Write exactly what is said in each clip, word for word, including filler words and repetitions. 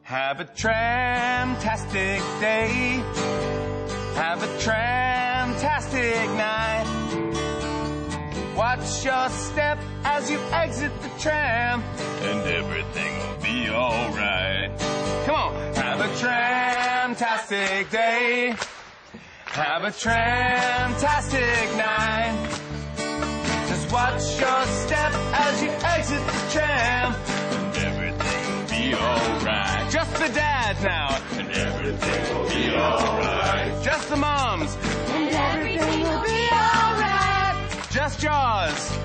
Have a tram-tastic day. Have a tram-tastic night. Watch your step as you exit the tram, and everything will be alright. Come on. Have a tram-tastic day. Have a tram-tastic night. Just watch your step as you exit the tram, and everything will be alright. Just the dads now, and everything will be alright. Just the moms, and everything will be alright. Just Jaws.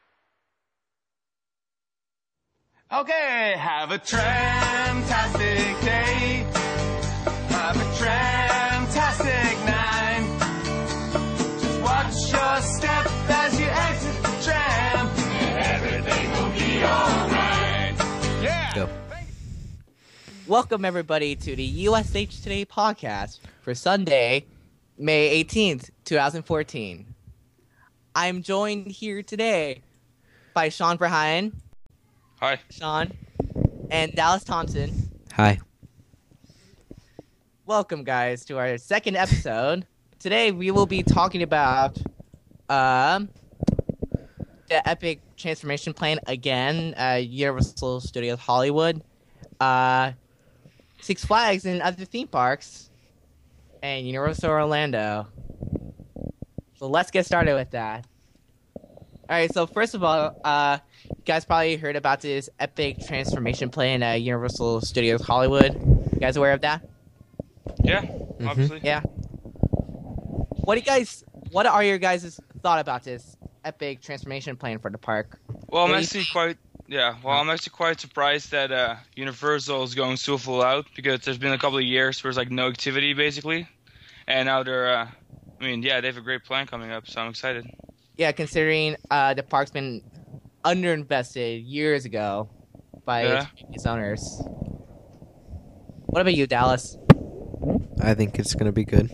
Okay, have a tram-tastic day. Have a tram-tastic night. Just watch your step as you exit the tram, and everything will be alright. Yeah. Go. Welcome everybody to the U S H Today podcast for Sunday, May eighteenth, twenty fourteen. I'm joined here today by Sean Verheyen. Hi. Sean. And Dallas Thompson. Hi. Welcome, guys, to our second episode. Today, we will be talking about um, the Epic Transformation Plan again, uh, Universal Studios Hollywood, uh, Six Flags and other theme parks, and Universal Orlando. So let's get started with that. All right, so first of all, uh, you guys probably heard about this Epic Transformation Plan at Universal Studios Hollywood. You guys aware of that? Yeah, Mm-hmm. obviously. Yeah. What do you guys? What are your guys' thought about this Epic Transformation Plan for the park? Well, I'm What do you actually quite yeah. Well, I'm actually quite surprised that uh, Universal is going so full out, because there's been a couple of years where there's like no activity basically, and now they're. Uh, I mean, yeah, they have a great plan coming up, so I'm excited. Yeah, considering uh, the park's been underinvested years ago by Yeah. its previous owners. What about you, Dallas? I think it's gonna be good.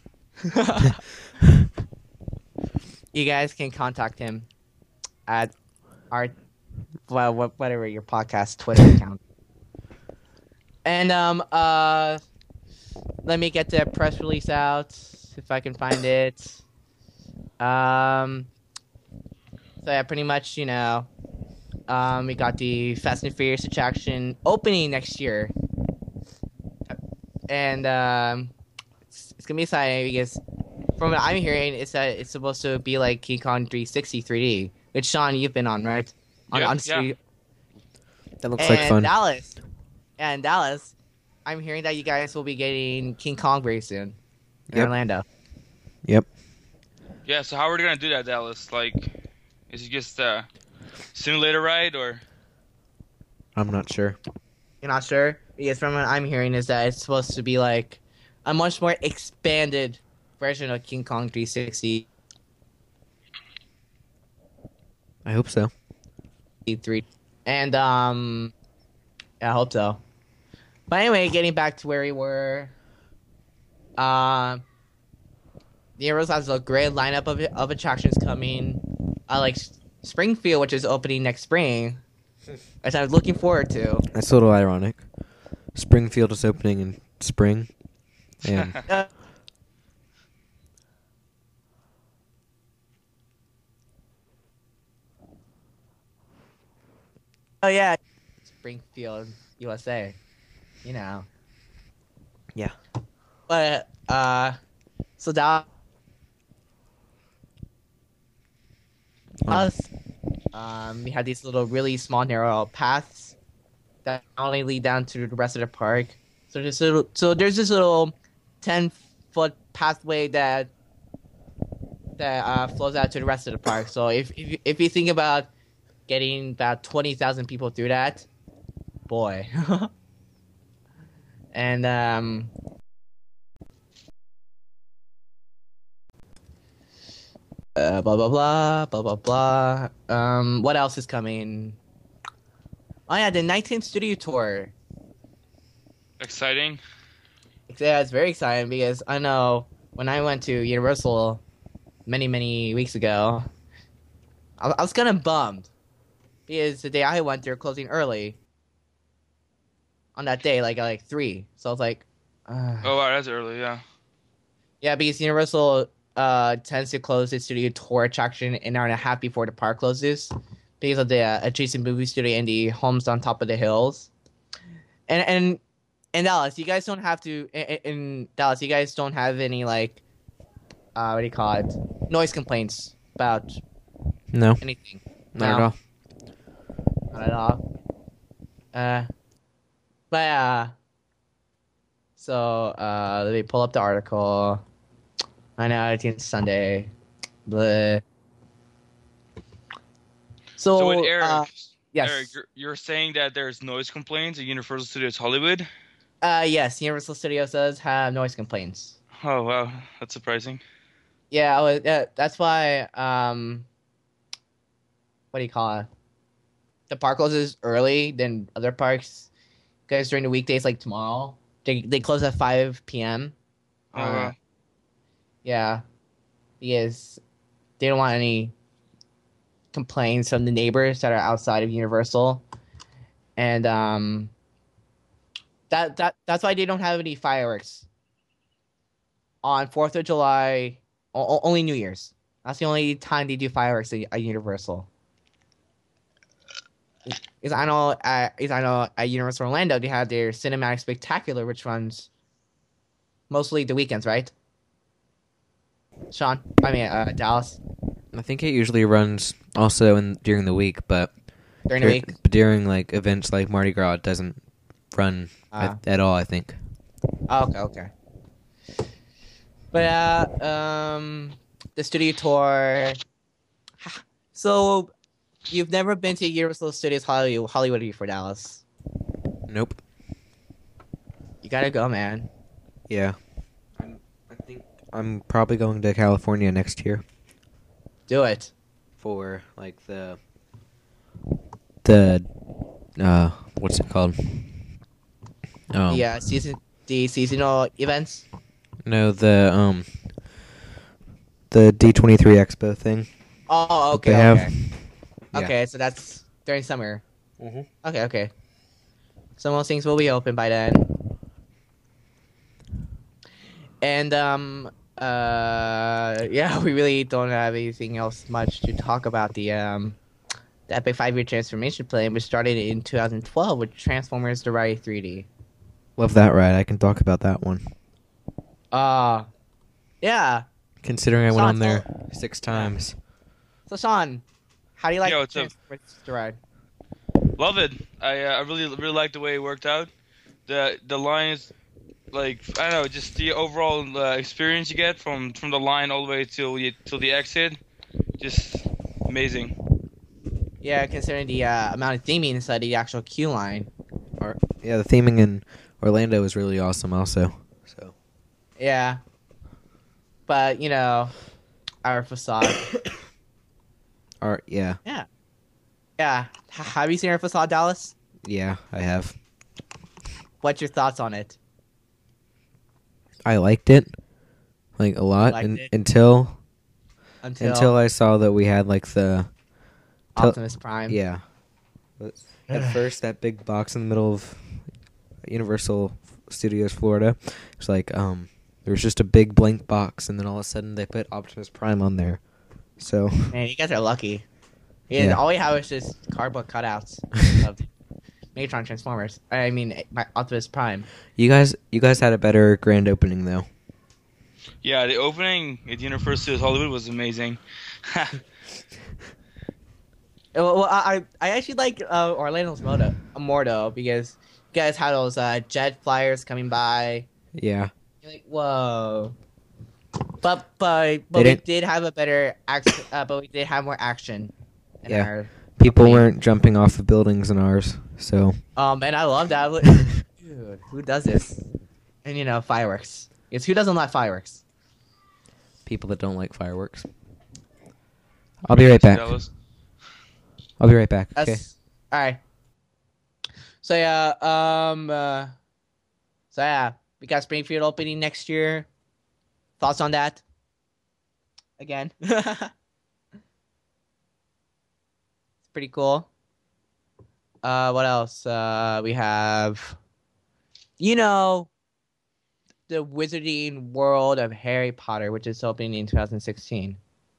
You guys can contact him at our well, wha- whatever your podcast Twitter account. And um uh, let me get the press release out if I can find it. Um, so yeah, pretty much, you know, um, we got the Fast and Furious attraction opening next year, and um, it's, it's gonna be exciting because from what I'm hearing, it's that it's supposed to be like King Kong three sixty three D, which Sean, you've been on, right? On, Yeah, on yeah. Studio- That looks and like fun. Dallas, and Dallas, I'm hearing that you guys will be getting King Kong very soon in Yep. Orlando. Yep. Yeah. So how are they gonna do that, Dallas? Like, is it just a simulator ride or? I'm not sure. You're not sure? Because from what I'm hearing is that it's supposed to be like a much more expanded version of King Kong three sixty I hope so. three. And, um, yeah, I hope so. But anyway, getting back to where we were, uh, Universal has a great lineup of, of attractions coming. I like Springfield, which is opening next spring, which I was looking forward to. That's a little ironic. Springfield is opening in spring, and Uh, Oh yeah, Springfield, U S A. You know. Yeah. But uh, so that us, um, we had these little really small narrow paths that only lead down to the rest of the park. So there's little, so there's this little ten foot pathway that that uh, flows out to the rest of the park. So if if you, if you think about getting about twenty thousand people through that, boy. And um, uh, blah blah blah blah blah blah. Um, what else is coming? Oh yeah, the nineteenth Studio Tour. Exciting. Yeah, it's very exciting because I know when I went to Universal many many weeks ago, I, I was kind of bummed because the day I went, they were closing early on that day, like at like three. So I was like, uh, Oh wow, that's early. Yeah. yeah, because Universal uh tends to close its studio tour attraction an hour and a half before the park closes, because of the uh, adjacent movie studio and the homes on top of the hills. And and in Dallas, you guys don't have to. In, in Dallas, you guys don't have any like, uh, what do you call it? Noise complaints about No, anything. not at No. all. Not at all. Uh, but uh, so uh, let me pull up the article. I know it's Sunday. Bleh. So, So wait, Eric. uh, yes. Eric, you're, you're saying that there's noise complaints at Universal Studios Hollywood? Uh, yes, Universal Studios does have noise complaints. Oh wow, that's surprising. Yeah, well, yeah, that's why. Um, what do you call it? The park closes early than other parks, because during the weekdays, like tomorrow, they they close at five p.m. Oh Uh, wow. Yeah, because they don't want any complaints from the neighbors that are outside of Universal, and um, that that that's why they don't have any fireworks on Fourth of July. O- o- only New Year's. That's the only time they do fireworks at, at Universal. Is I know at is I know at Universal Orlando they have their Cinematic Spectacular, which runs mostly the weekends, right? Sean, I mean uh, Dallas I think it usually runs also in during the week, but during the dur- week. but during like events like Mardi Gras, it doesn't run Ah. at, at all. I think. Oh, okay, okay. But uh, um, the studio tour. So, you've never been to Universal Studios Hollywood, Hollywood before, Dallas? Nope. You gotta go, man. Yeah. I'm, I think I'm probably going to California next year Do it. for like the the uh what's it called? Oh The uh, season, the seasonal events. no, the um the D twenty-three Expo thing. Oh, that okay, they have. okay. Yeah. Okay, so that's during summer. Mhm. Okay, okay. So most things will be open by then. And um uh yeah, we really don't have anything else much to talk about. The um the Epic Five Year Transformation Plan, which started in two thousand twelve with Transformers: The Ride three D. Love that ride. I can talk about that one. Uh yeah. Considering I went Sean, on there tell- six times. So Sean, how do you like Yo, what's up? Transformers: The Ride? Love it. I uh, I really really like the way it worked out. The the line is like I don't know, just the overall uh, experience you get from from the line all the way till you till the exit, just amazing. Yeah, considering the uh, amount of theming inside the actual queue line. Or, yeah, the theming in Orlando was really awesome also. So Yeah. But, you know, our facade. Art, yeah. Yeah. Yeah. H- have you seen our facade, Dallas? Yeah, I have. What's your thoughts on it? I liked it like a lot Liked un- it? until Until, until I saw that we had like the till- Optimus Prime. yeah. But at first, that big box in the middle of Universal Studios Florida, it's like um, there was just a big blank box, and then all of a sudden they put Optimus Prime on there. So Man, you guys are lucky. Yeah, Yeah. all we have is just cardboard cutouts of Megatron Transformers. I mean, my Optimus Prime. you guys, you guys had a better grand opening though. Yeah, the opening at Universal Studios Hollywood was amazing. Uh, Well, I I actually like uh, Orlando's Moto, more though, because you guys had those uh, jet flyers coming by. Yeah, You're like, whoa. But but They but we didn't- did have a better action. Uh, but we did have more action. In Yeah. Our, people opening. weren't jumping off of buildings in ours, so Um, and I love that. Dude, who does this? And you know, fireworks. It's who doesn't like fireworks? people that don't like fireworks. I'll be right back. Dallas. I'll be right back. That's, Okay. All right. So yeah, um, uh, so yeah, we got Springfield opening next year. Thoughts on that? Again, it's pretty cool. Uh, what else? Uh, we have you know, the Wizarding World of Harry Potter, which is opening in twenty sixteen.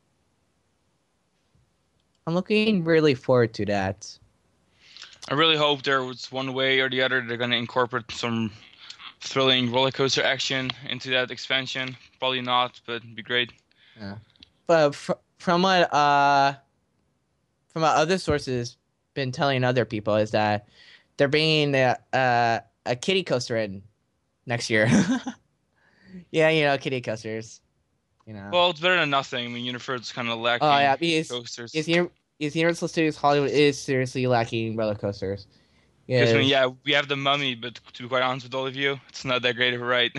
I'm looking really forward to that. I really hope there was one way or the other they're gonna incorporate some thrilling roller coaster action into that expansion. Probably not, but it'd be great. Yeah. But fr- from what uh, from what other sources been telling other people is that they're bringing a a, a kiddie coaster in next year. Yeah, you know, kiddie coasters. You know. Well, it's better than nothing. I mean, Universal's kind of lacking Oh yeah, because coasters. it's, Uni- it's Universal Studios Hollywood is seriously lacking roller coasters. Yeah. Because I mean, yeah, we have the Mummy, but to be quite honest with all of you, it's not that great of a ride.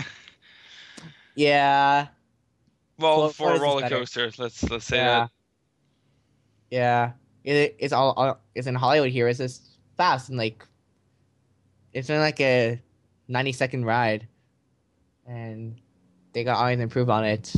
Yeah. Well, What- for what a is this roller better? coaster, let's let's say Yeah. that. Yeah. It, it's all, all it's in Hollywood here. It's just fast and like it's been like a ninety second ride, and they got always improve on it.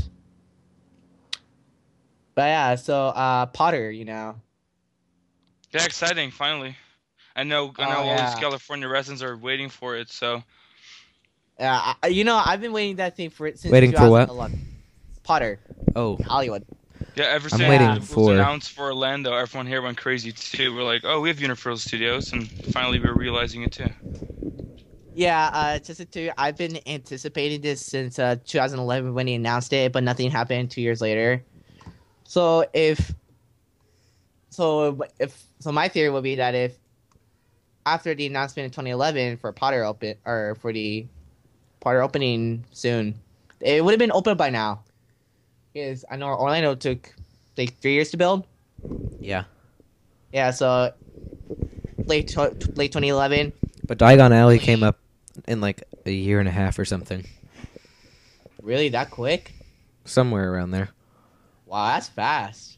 But yeah, so uh, Potter, you know. Yeah, exciting! Finally, I know. I know Oh, all yeah. these California residents are waiting for it. So Yeah, I, you know, I've been waiting that thing for it since Waiting for what? twenty eleven. Potter, Oh, Hollywood. yeah, ever I'm since waiting it was for- announced for Orlando, everyone here went crazy too. We're like, oh, we have Universal Studios, and finally we're realizing it too. Yeah, uh, just to I've been anticipating this since uh, twenty eleven when he announced it, but nothing happened two years later. So if, so if so, my theory would be that if after the announcement in twenty eleven for Potter open or for the Potter opening soon, it would have been open by now. Because I know Orlando took like three years to build. yeah. Yeah, so late tw- late twenty eleven. But Diagon Alley came up in like a year and a half or something. Really, that quick? Somewhere around there. Wow, that's fast.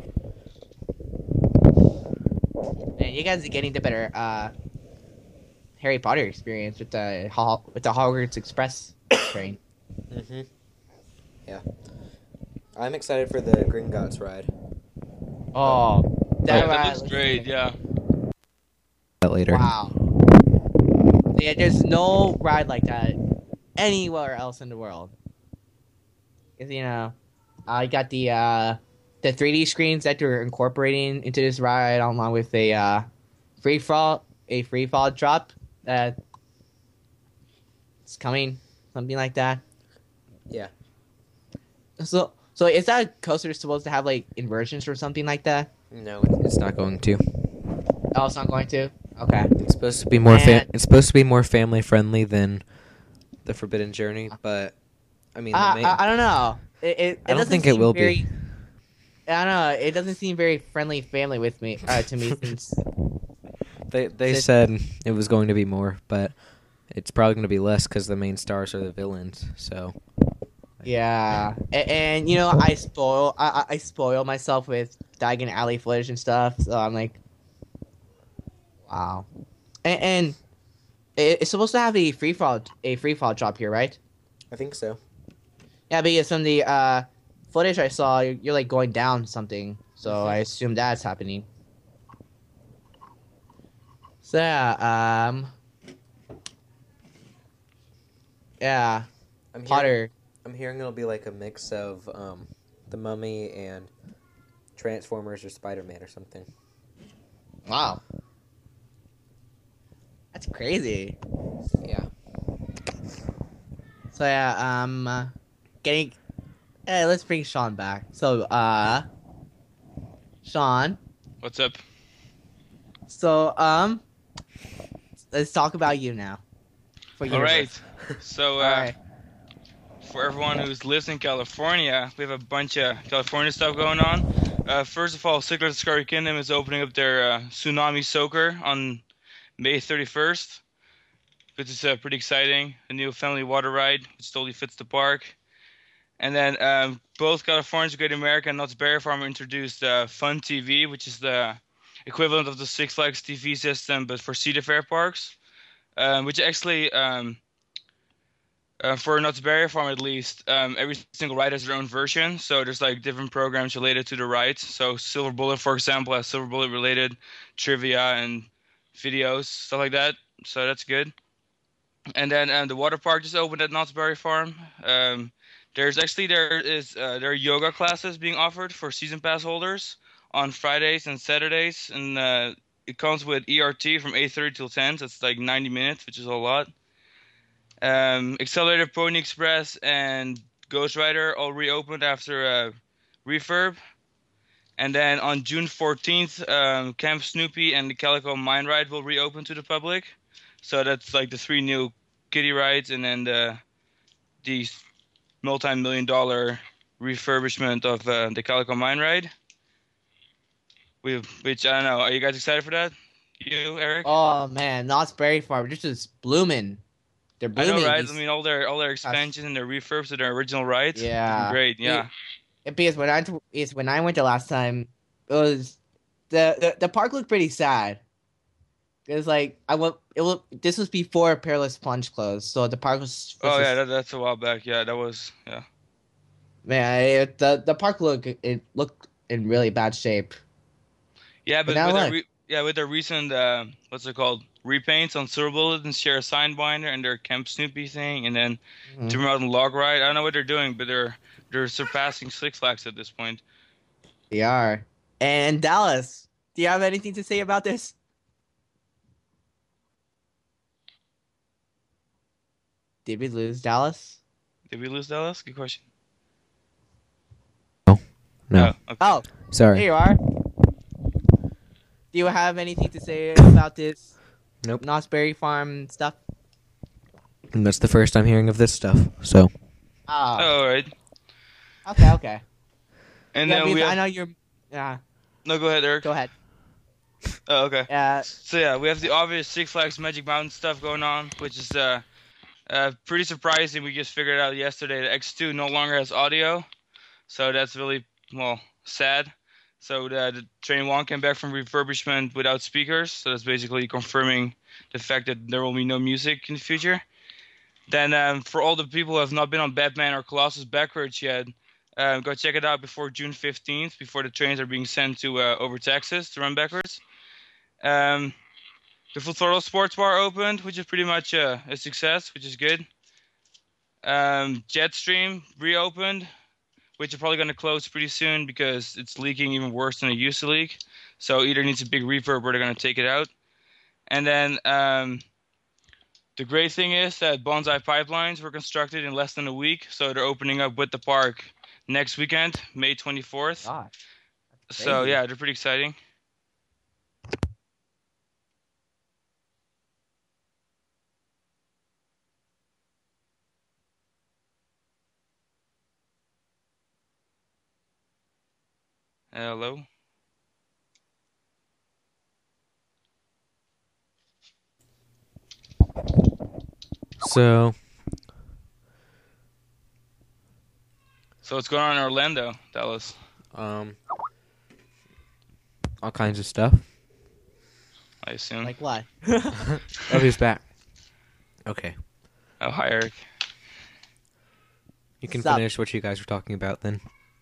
Man, you guys are getting the better uh, Harry Potter experience with the Ho- with the Hogwarts Express train. Mm-hmm. Yeah. I'm excited for the Gringotts ride. Oh, that, Yeah, ride that looks looks great. amazing. Yeah. That later. Wow. Yeah, there's no ride like that anywhere else in the world. 'Cause, you know, I got the uh, the three D screens that they're incorporating into this ride, along with a uh, free fall a free fall drop that it's coming, something like that. Yeah. So, so is that coaster supposed to have like inversions or something like that? No, it's not going to. Oh, it's not going to. Okay. It's supposed to be more. Fa- And- it's supposed to be more family friendly than the Forbidden Journey, but I mean, the Uh, main- I, I don't know. It, it, it I don't doesn't think it seem will very, be. I don't know. It doesn't seem very friendly family with me uh, to me since They they Sit- said it was going to be more, but it's probably going to be less because the main stars are the villains. So yeah. And, and you know, I spoil I, I I spoil myself with Diagon Alley footage and stuff. So I'm like, wow. And, and it, it's supposed to have a free fall a free fall drop here, right? I think so. Yeah, because from the uh, footage I saw, you're, you're like going down something. So I assume that's happening. So yeah, um, yeah, I'm hearing, Potter. I'm hearing it'll be like a mix of um, the Mummy and Transformers or Spider Man or something. Wow, that's crazy. Yeah. So yeah, um, uh, getting. Hey, let's bring Sean back. So, uh, Sean. What's up? So, um, let's talk about you now. For All right. Universe. So, uh, All right. for everyone who's lives in California, we have a bunch of California stuff going on. Uh, first of all, Secret of the Discovery Kingdom is opening up their uh, Tsunami Soaker on May thirty-first, which is uh, pretty exciting. A new family water ride, which totally fits the park. And then um, both California's Great America and Knott's Berry Farm introduced uh, Fun T V, which is the equivalent of the Six Flags T V system, but for Cedar Fair parks, um, which actually, um, uh, for Knott's Berry Farm at least, um, every single ride has their own version. So there's like different programs related to the rides. So Silver Bullet, for example, has Silver Bullet related trivia and videos, stuff like that. So that's good. And then um, the water park just opened at Knott's Berry Farm. Um, there's actually there is uh, there are yoga classes being offered for season pass holders on Fridays and Saturdays, and uh, it comes with E R T from eight thirty till ten. So it's like ninety minutes, which is a lot. Um, Accelerated Pony Express and Ghost Rider all reopened after uh, refurb. And then on June fourteenth, um, Camp Snoopy and the Calico Mine Ride will reopen to the public. So that's like the three new kiddie rides, and then the the multi-million dollar refurbishment of uh, the Calico Mine Ride. We, which I don't know. Are you guys excited for that? You, Eric? Oh man, Knott's Berry Farm, just is blooming. They're I blooming. know, right? These- I mean, all their all their expansions and their refurbs of their original rides. Yeah. Great. Yeah. It, because when I is when I went the last time, it was the the, the park looked pretty sad. It was like I went. It was this was before Perilous Plunge closed, so the park was. was Oh yeah, just- that, that's a while back. Yeah, that was yeah. man, it, the the park looked it looked in really bad shape. Yeah, but But now with their look. re- yeah with their recent uh, what's it called repaints on Silver Bullet and Share a Signbinder and their Camp Snoopy thing, and then Mhm. Timber Mountain Log Ride. I don't know what they're doing, but they're they're surpassing Six Flags at this point. They are. And Dallas, do you have anything to say about this? Did we lose Dallas? Did we lose Dallas? Good question. No. Oh, okay. Oh, Sorry. there you are. Do you have anything to say about this? Nope. Knott's Berry Farm stuff? And that's the first I'm hearing of this stuff. So Oh, Oh, all right. okay, okay. And Yeah, then we because I have, know you're. Yeah, no, go ahead, Eric. go ahead. Oh, okay. Uh, So yeah, we have the obvious Six Flags Magic Mountain stuff going on, which is uh, uh pretty surprising. We just figured out yesterday that X two no longer has audio, so that's really well sad. So the, the Train One came back from refurbishment without speakers, so that's basically confirming the fact that there will be no music in the future. Then um, for all the people who have not been on Batman or Colossus backwards yet, uh, go check it out before June fifteenth, before the trains are being sent to uh, over Texas to run backwards. Um, the Full Throttle Sports Bar opened, which is pretty much uh, a success, which is good. Um, Jetstream reopened, which is probably going to close pretty soon because it's leaking even worse than it used to leak. So either needs a big refurb or they're going to take it out. And then um, the great thing is that Bonsai Pipelines were constructed in less than a week, so they're opening up with the park next weekend, May twenty-fourth. gosh. So crazy. yeah, they're pretty exciting. Hello. so So what's going on in Orlando, Dallas? um all kinds of stuff. I assume. Like what? Oh, he's back. Okay. Oh, hi, Eric. You can Sup? finish what you guys were talking about then.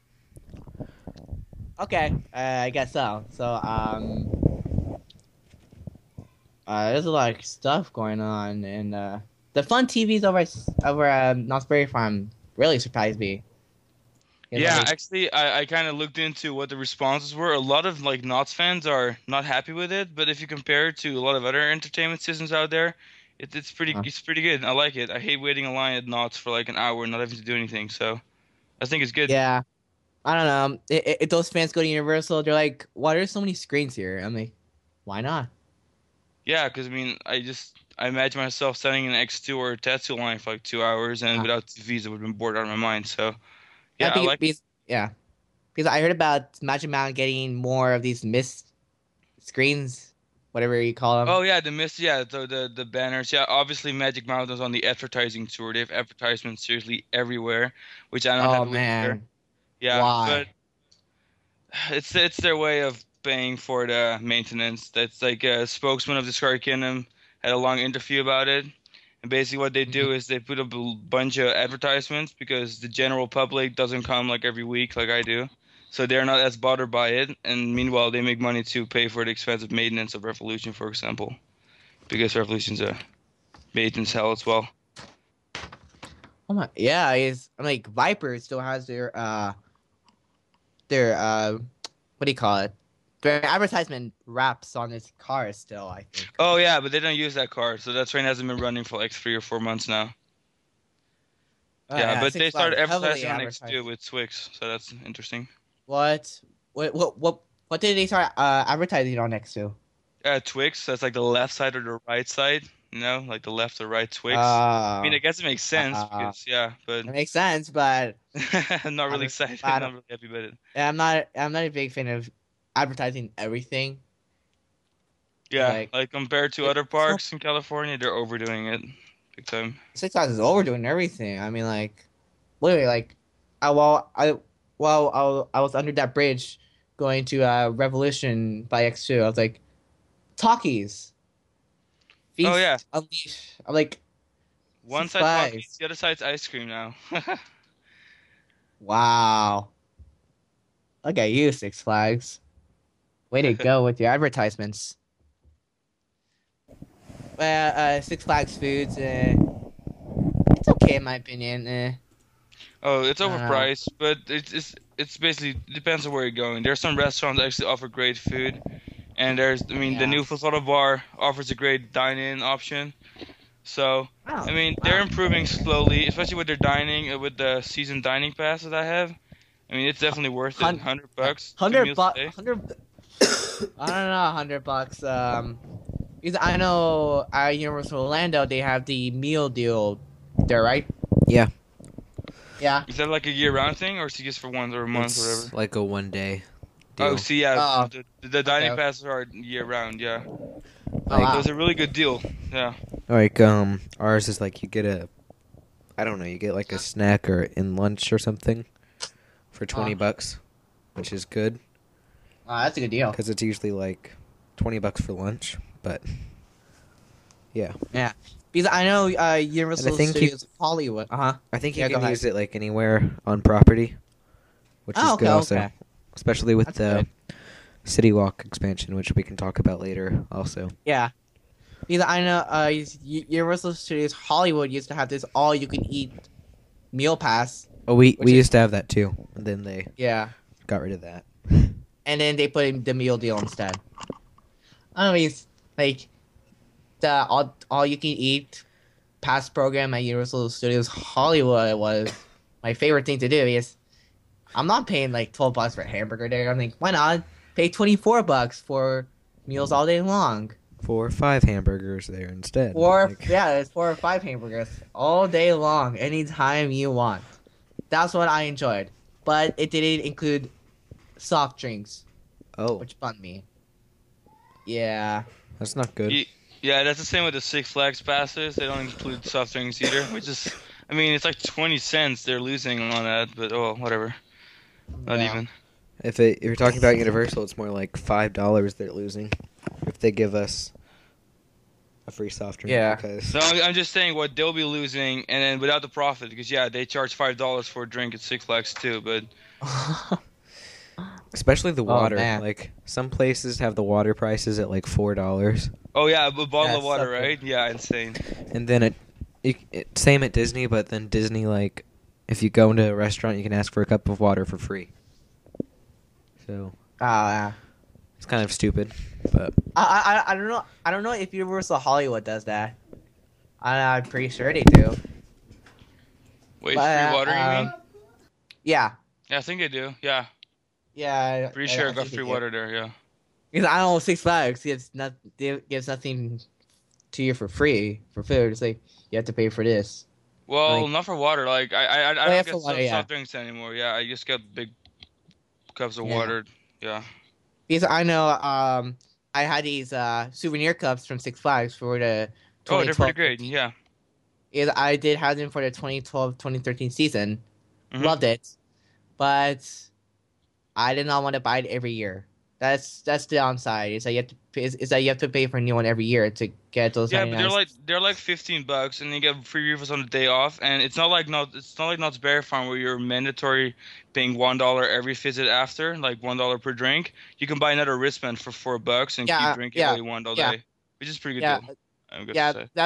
Okay, uh, I guess so. So, um, uh, there's a lot of stuff going on, and uh, the fun T Vs over over um, Knott's Berry Farm really surprised me. You know, Yeah, like- actually, I, I kind of looked into what the responses were. A lot of like Knott's fans are not happy with it, but if you compare it to a lot of other entertainment systems out there, it, it's pretty Huh. it's pretty good. I like it. I hate waiting in line at Knott's for like an hour and not having to do anything. So, I think it's good. yeah, I don't know. If, if those fans go to Universal, they're like, "Why there's so many screens here?" I'm like, "Why not?" Yeah, because I mean, I just I imagine myself standing in an X two or a Tatsu line for like two hours, and Ah. without T Vs, I would have been bored out of my mind. So, yeah, I because, like. because, yeah, because I heard about Magic Mountain getting more of these mist screens, whatever you call them. Oh yeah, the mist. Yeah, the, the the banners. Yeah, obviously Magic Mountain's on the advertising tour. They have advertisements seriously everywhere, which I don't Oh, have. over here. man. Yeah, Why? but it's it's their way of paying for the maintenance. That's like a spokesman of the Scar Kingdom had a long interview about it, and basically what they do is they put up a bunch of advertisements because the general public doesn't come like every week like I do, so they're not as bothered by it. And meanwhile, they make money to pay for the expensive maintenance of Revolution, for example, because Revolution's a maintenance hell as well. Oh my, yeah, it's like Viper still has their uh their uh what do you call it? Their advertisement wraps on its car still, I think. Oh yeah, but they don't use that car, so that train hasn't been running for like three or four months now. Oh, yeah, but Six they started Flags heavily advertising on X two advertised. with Twix, so that's interesting. What? What? What? What? What did they start uh, advertising on next to? Uh, Twix, that's like the left side or the right side, you know, like the left or right Twix. Uh, I mean, I guess it makes sense uh, because yeah, but it makes sense, but I'm not really I excited. don't- I'm not really happy about it. I'm not. I'm not a big fan of advertising everything. Yeah, Like- like, compared to It- other it's not- parks in California, they're overdoing it big time. Six Flags is overdoing everything. I mean, like, literally, like, I well, I well, I, was- I was under that bridge going to uh, Revolution by X two. I was like, Talkies. Feast, Oh, yeah. Unleash. I'm like, One Six side Flags. Takis, the other side's ice cream now. wow. Look at you, Six Flags. Way to go with your advertisements. Well, uh, Six Flags Foods, uh, it's okay in my opinion. Uh, Oh, it's Uh, overpriced, but it's it's it's basically depends on where you're going. There's some restaurants that actually offer great food, and there's I mean Yeah. the new Fosado bar offers a great dine-in option. So wow. I mean they're Wow. improving slowly, especially with their dining uh, with the season dining pass that I have. I mean it's definitely worth it. Hun- Hundred bucks. two Hundred meals a bucks. day. Hundred. I don't know. Hundred bucks. Um, because I know at Universal Orlando they have the meal deal there, right? Yeah. Yeah. Is that like a year-round thing, or is it just for one or a month, or It's whatever? like a one day. Oh, deal. see, yeah, Oh. the, the dining Okay. passes are year-round. Yeah, Oh, Like, wow. so it's a really good deal. Yeah. Like um, ours is like you get a, I don't know, you get like a snack or in lunch or something, for twenty Huh. bucks, which is good Wow, that's a good deal. because it's usually like twenty bucks for lunch. But yeah, Because I know uh, Universal think you- Studios Hollywood. Uh huh. I think you Yeah, go can ahead. use it like anywhere on property, which is Oh, good okay, also, okay. especially with That's the City Walk expansion, which we can talk about later. Also, Yeah. Because I know uh, U- Universal Studios Hollywood used to have this all-you-can-eat meal pass. oh, we Which we is- used to have that too, and then they Yeah. got rid of that. And then they put in the meal deal instead. I mean, it's like the all all you can eat pass program at Universal Studios Hollywood was my favorite thing to do. Because I'm not paying like twelve bucks for a hamburger there. I'm like, why not pay twenty four bucks for meals all day long? Four or five hamburgers there instead. Four, Like, yeah, it's four or five hamburgers all day long, anytime you want. That's what I enjoyed, but it didn't include soft drinks, oh, which bugged me. Yeah. that's not good. Ye- Yeah, that's the same with the Six Flags passes. They don't include soft drinks either, which is, I mean, it's like twenty cents they're losing on that, but oh, whatever. Not Yeah. even. If it, if you're talking about Universal, it's more like five dollars they're losing if they give us a free soft drink. Yeah. Because So I'm I'm just saying what they'll be losing, and then without the profit, because yeah, they charge five dollars for a drink at Six Flags too. But especially the Oh, water. man. Like some places have the water prices at like four dollars, oh yeah, a bottle Yeah, of water, something. right? Yeah, insane. and then it, it, it same at Disney. But then Disney, like, if you go into a restaurant, you can ask for a cup of water for free. So Oh, yeah. it's kind of stupid, but I, I I don't know. I don't know if Universal Hollywood does that. I, I'm pretty sure they do. Wait, But, free water, you uh, mean? Yeah. Yeah, I think they do. Yeah, Yeah. pretty I- sure I I got think they free do. water there. Yeah. Because I don't know Six Flags gives not gives nothing to you for free for food. It's like you have to pay for this. Well, Like- not for water. Like I, I, I yeah, don't get for soft, water, yeah. soft drinks anymore. Yeah, I just get big cups of Yeah. water. Yeah. Because I know um I had these uh souvenir cups from Six Flags for the Oh, they're pretty 2012 great. Yeah. Is I did have them for the twenty twelve twenty thirteen season. Mhm. Loved it. But I did not want to buy it every year. That's that's the downside. Is that you have to pay, is, is that you have to pay for a new one every year to get those. Yeah, but they're ninety-nine like they're like fifteen bucks, and you get free refills on the day off. And it's not like not it's not like Knott's Berry Farm where you're mandatory paying one dollar every visit after, like one dollar per drink. You can buy another wristband for four bucks and Yeah, keep drinking yeah, all you want all yeah. day, which is a pretty good Yeah, deal. I'm good yeah, to say. that's what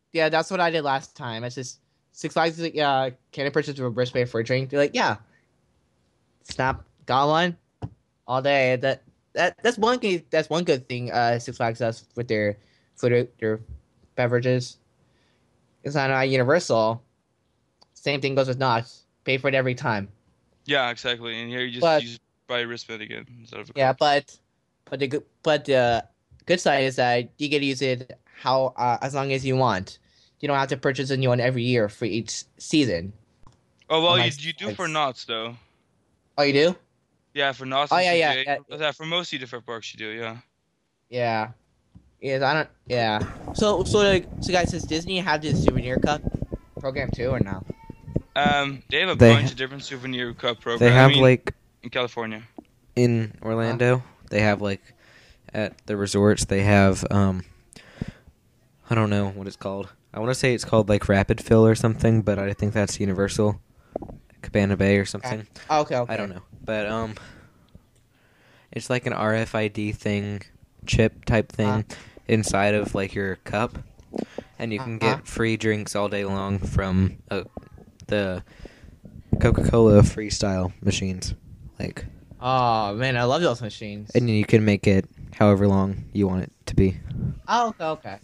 yeah, that's what I did last time. It's just Six Flags is like, yeah, can I purchase a wristband for a drink? They're like, yeah. Snap, got one all day. That that that's one good that's one good thing uh Six Flags does with their for their, their beverages. It's not at Universal. Same thing goes with Knott's. Pay for it every time. Yeah, exactly. And here you just But- you just buy a wristband again instead of a Yeah, card. but but the good but the good side is that you get to use it how uh, as long as you want. You don't have to purchase a new one every year for each season. Oh well, on my you you do for sites. Knott's though. Oh, you do? Yeah, for Knott's. Oh, and yeah, yeah, C J. yeah. Yeah, for most Cedar Fair parks you do. Yeah. Yeah. Yes, I don't. Yeah. So so like so guys, does Disney have this souvenir cup program too or no? Um, they have a They bunch ha- of different souvenir cup programs. They have I mean, like in California. in Orlando. They have like at the resorts. They have um. I don't know what it's called. I want to say it's called like Rapid Fill or something, but I think that's Universal, Cabana Bay or something. Oh, okay, okay. I don't know, but um, it's like an R F I D thing, chip type thing, Uh. inside of like your cup, and you can Uh-huh. get free drinks all day long from uh, the Coca-Cola freestyle machines, like, Oh man, I love those machines. and you can make it however long you want it to be. Oh, okay, okay.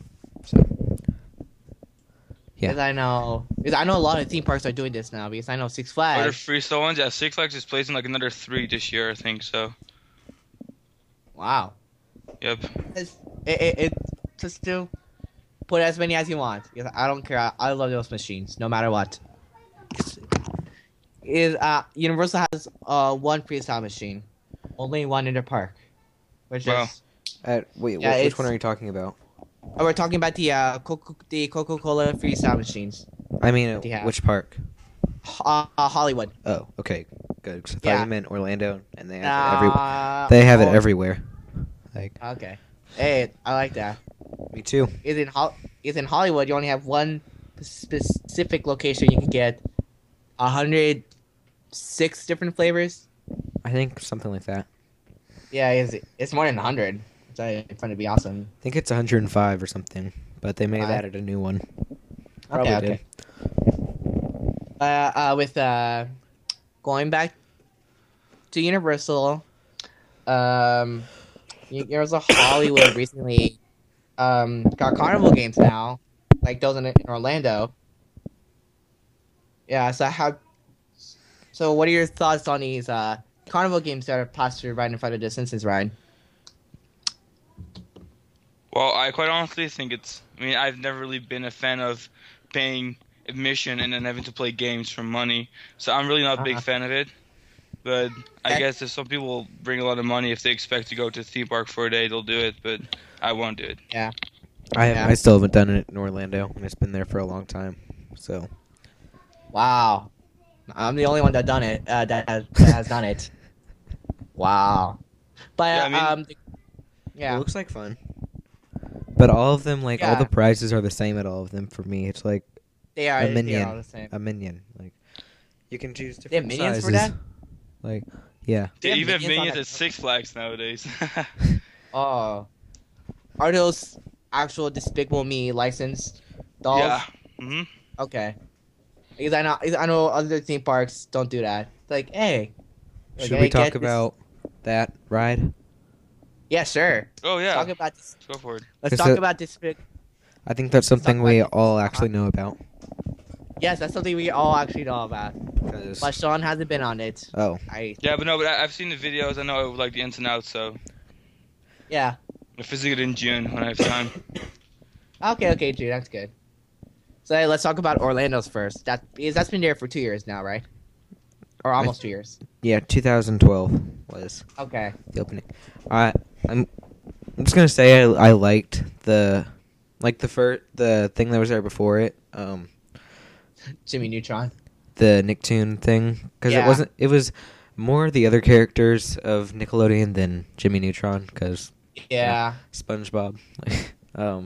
Yeah. Because I know, because I know a lot of theme parks are doing this now. Because I know Six Other Flags. freestyle ones, yeah. Six Flags is placing like another three this year, I think. So, Wow. yep. It's, it, it, it just to put as many as you want. Because I don't care. I, I love those machines, no matter what. It's- Is uh Universal has uh one freestyle machine, only one in the park, which Wow. is. At, wait, Yeah, wh- which it's- one are you talking about? Oh, we're talking about the uh Coca the Coca Cola freestyle machines. I mean, at Yeah. which park? Uh, uh, Hollywood. Oh, okay, good. 'Cause I thought Yeah. you meant Orlando, and they have it everywhere. Uh, They have it oh, everywhere. Like Okay. Hey, I like that. me too. Is in Hol- is in Hollywood. You only have one specific location. You can get a hundred six different flavors. I think something like that. Yeah, it's it's more than a hundred. Which I find to be awesome. I think it's one hundred five or something, but they may have Five? added a new one. Probably Okay, did. okay. Uh, uh, with uh, going back to Universal, um, Universal Hollywood recently um got carnival games now, like those in, in Orlando. Yeah, so how? So what are your thoughts on these uh carnival games that are plastered right in front of the Simpsons ride? Well, I quite honestly think it's. I mean, I've never really been a fan of paying admission and then having to play games for money, so I'm really not a big Uh-huh. fan of it. But I Okay. guess if some people bring a lot of money, if they expect to go to a theme park for a day, they'll do it. But I won't do it. I Yeah. I still haven't done it in Orlando, and it's been there for a long time. So Wow, I'm the only one that done it. Uh, that, has, that has done it. Wow, but Yeah, I mean- um, it yeah, looks like fun. But all of them, like all Yeah. the prizes are the same at all of them. For me, it's like they are. a They minion. are all the same. a minion. Like you can choose They have different minions sizes. for that? Like yeah, They They have even have minions on minions that- at Six Flags nowadays. Oh, are those actual Despicable Me licensed dolls? yeah. hmm Okay. Because I know I know other theme parks don't do that. It's like, hey, like, should hey, we talk get this- about that ride? Yeah, sure. Oh yeah. Talk about this. Let's go for it. Let's Is talk it- about Despic. I think that's talk something we about- all actually know about. Yes, that's something we all actually know about. 'Cause- But Sean hasn't been on it. oh, I Yeah, but no, but I, I've seen the videos. I know like the ins and outs. So yeah. I'll visit it in June when I have time. Okay, okay, Drew, that's good. So hey, let's talk about Orlando's first. That because that's been there for two years now, right? Or almost two years. yeah, two thousand twelve was Okay. the opening. I I'm I'm just gonna say I I liked the like the first the thing that was there before it. Um, Jimmy Neutron. the Nicktoon thing because Yeah. it wasn't it was more the other characters of Nickelodeon than Jimmy Neutron because Yeah. SpongeBob. um,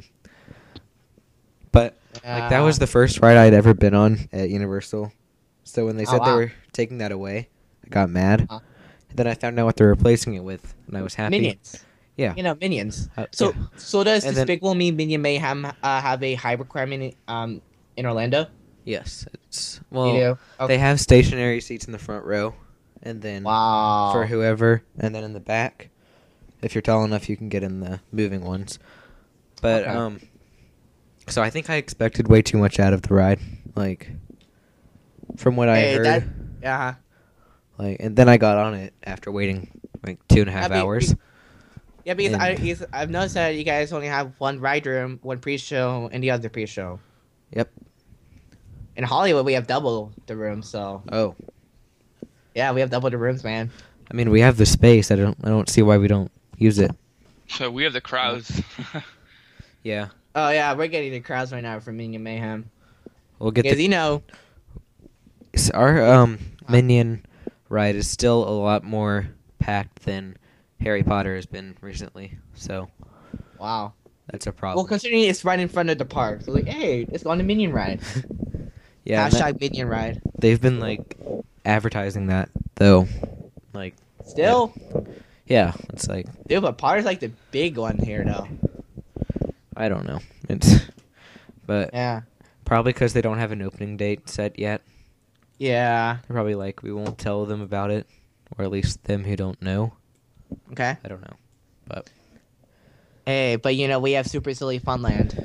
but like that Uh, was the first ride I'd ever been on at Universal. So when they Oh, said they wow. were taking that away, I got mad. Uh. Then I found out what they're replacing it with, and I was happy. Minions. Yeah. You know, Minions. Uh, So, yeah. so does And then- Despicable Me Minion Mayhem uh, have a height requirement um in Orlando? Yes, it's You well. do? Okay. They have stationary seats in the front row, and then Wow. for whoever, and then in the back, if you're tall enough, you can get in the moving ones. But Okay. um, so I think I expected way too much out of the ride, like from what I Hey, heard. that- Yeah. Like, and then I got on it after waiting like two and a half I mean, hours. Yeah, because And- I because I've noticed that you guys only have one ride room, one pre-show, and the other pre-show. Yep. In Hollywood, we have double the rooms, so Oh, yeah, we have double the rooms, man. I mean, we have the space. I don't. I don't see why we don't use it. So we have the crowds. Yeah, Oh yeah, we're getting the crowds right now for Minion Mayhem. we'll get Because the you know, s- our um Minion ride is still a lot more packed than Harry Potter has been recently. So wow. that's a Well, problem. considering it's right in front of the park, so like, hey, it's on the Minion ride. yeah, and that- Hashtag Minion ride. they've been like advertising that though. Like, Still, yeah, it's like dude, but Potter's like the big one here, though. I don't know. It's but Yeah. probably because they don't have an opening date set yet. Yeah. They're probably like, we won't tell them about it, or at least them who don't know. Okay. I don't know, but Hey, but you know, we have Super Silly Funland.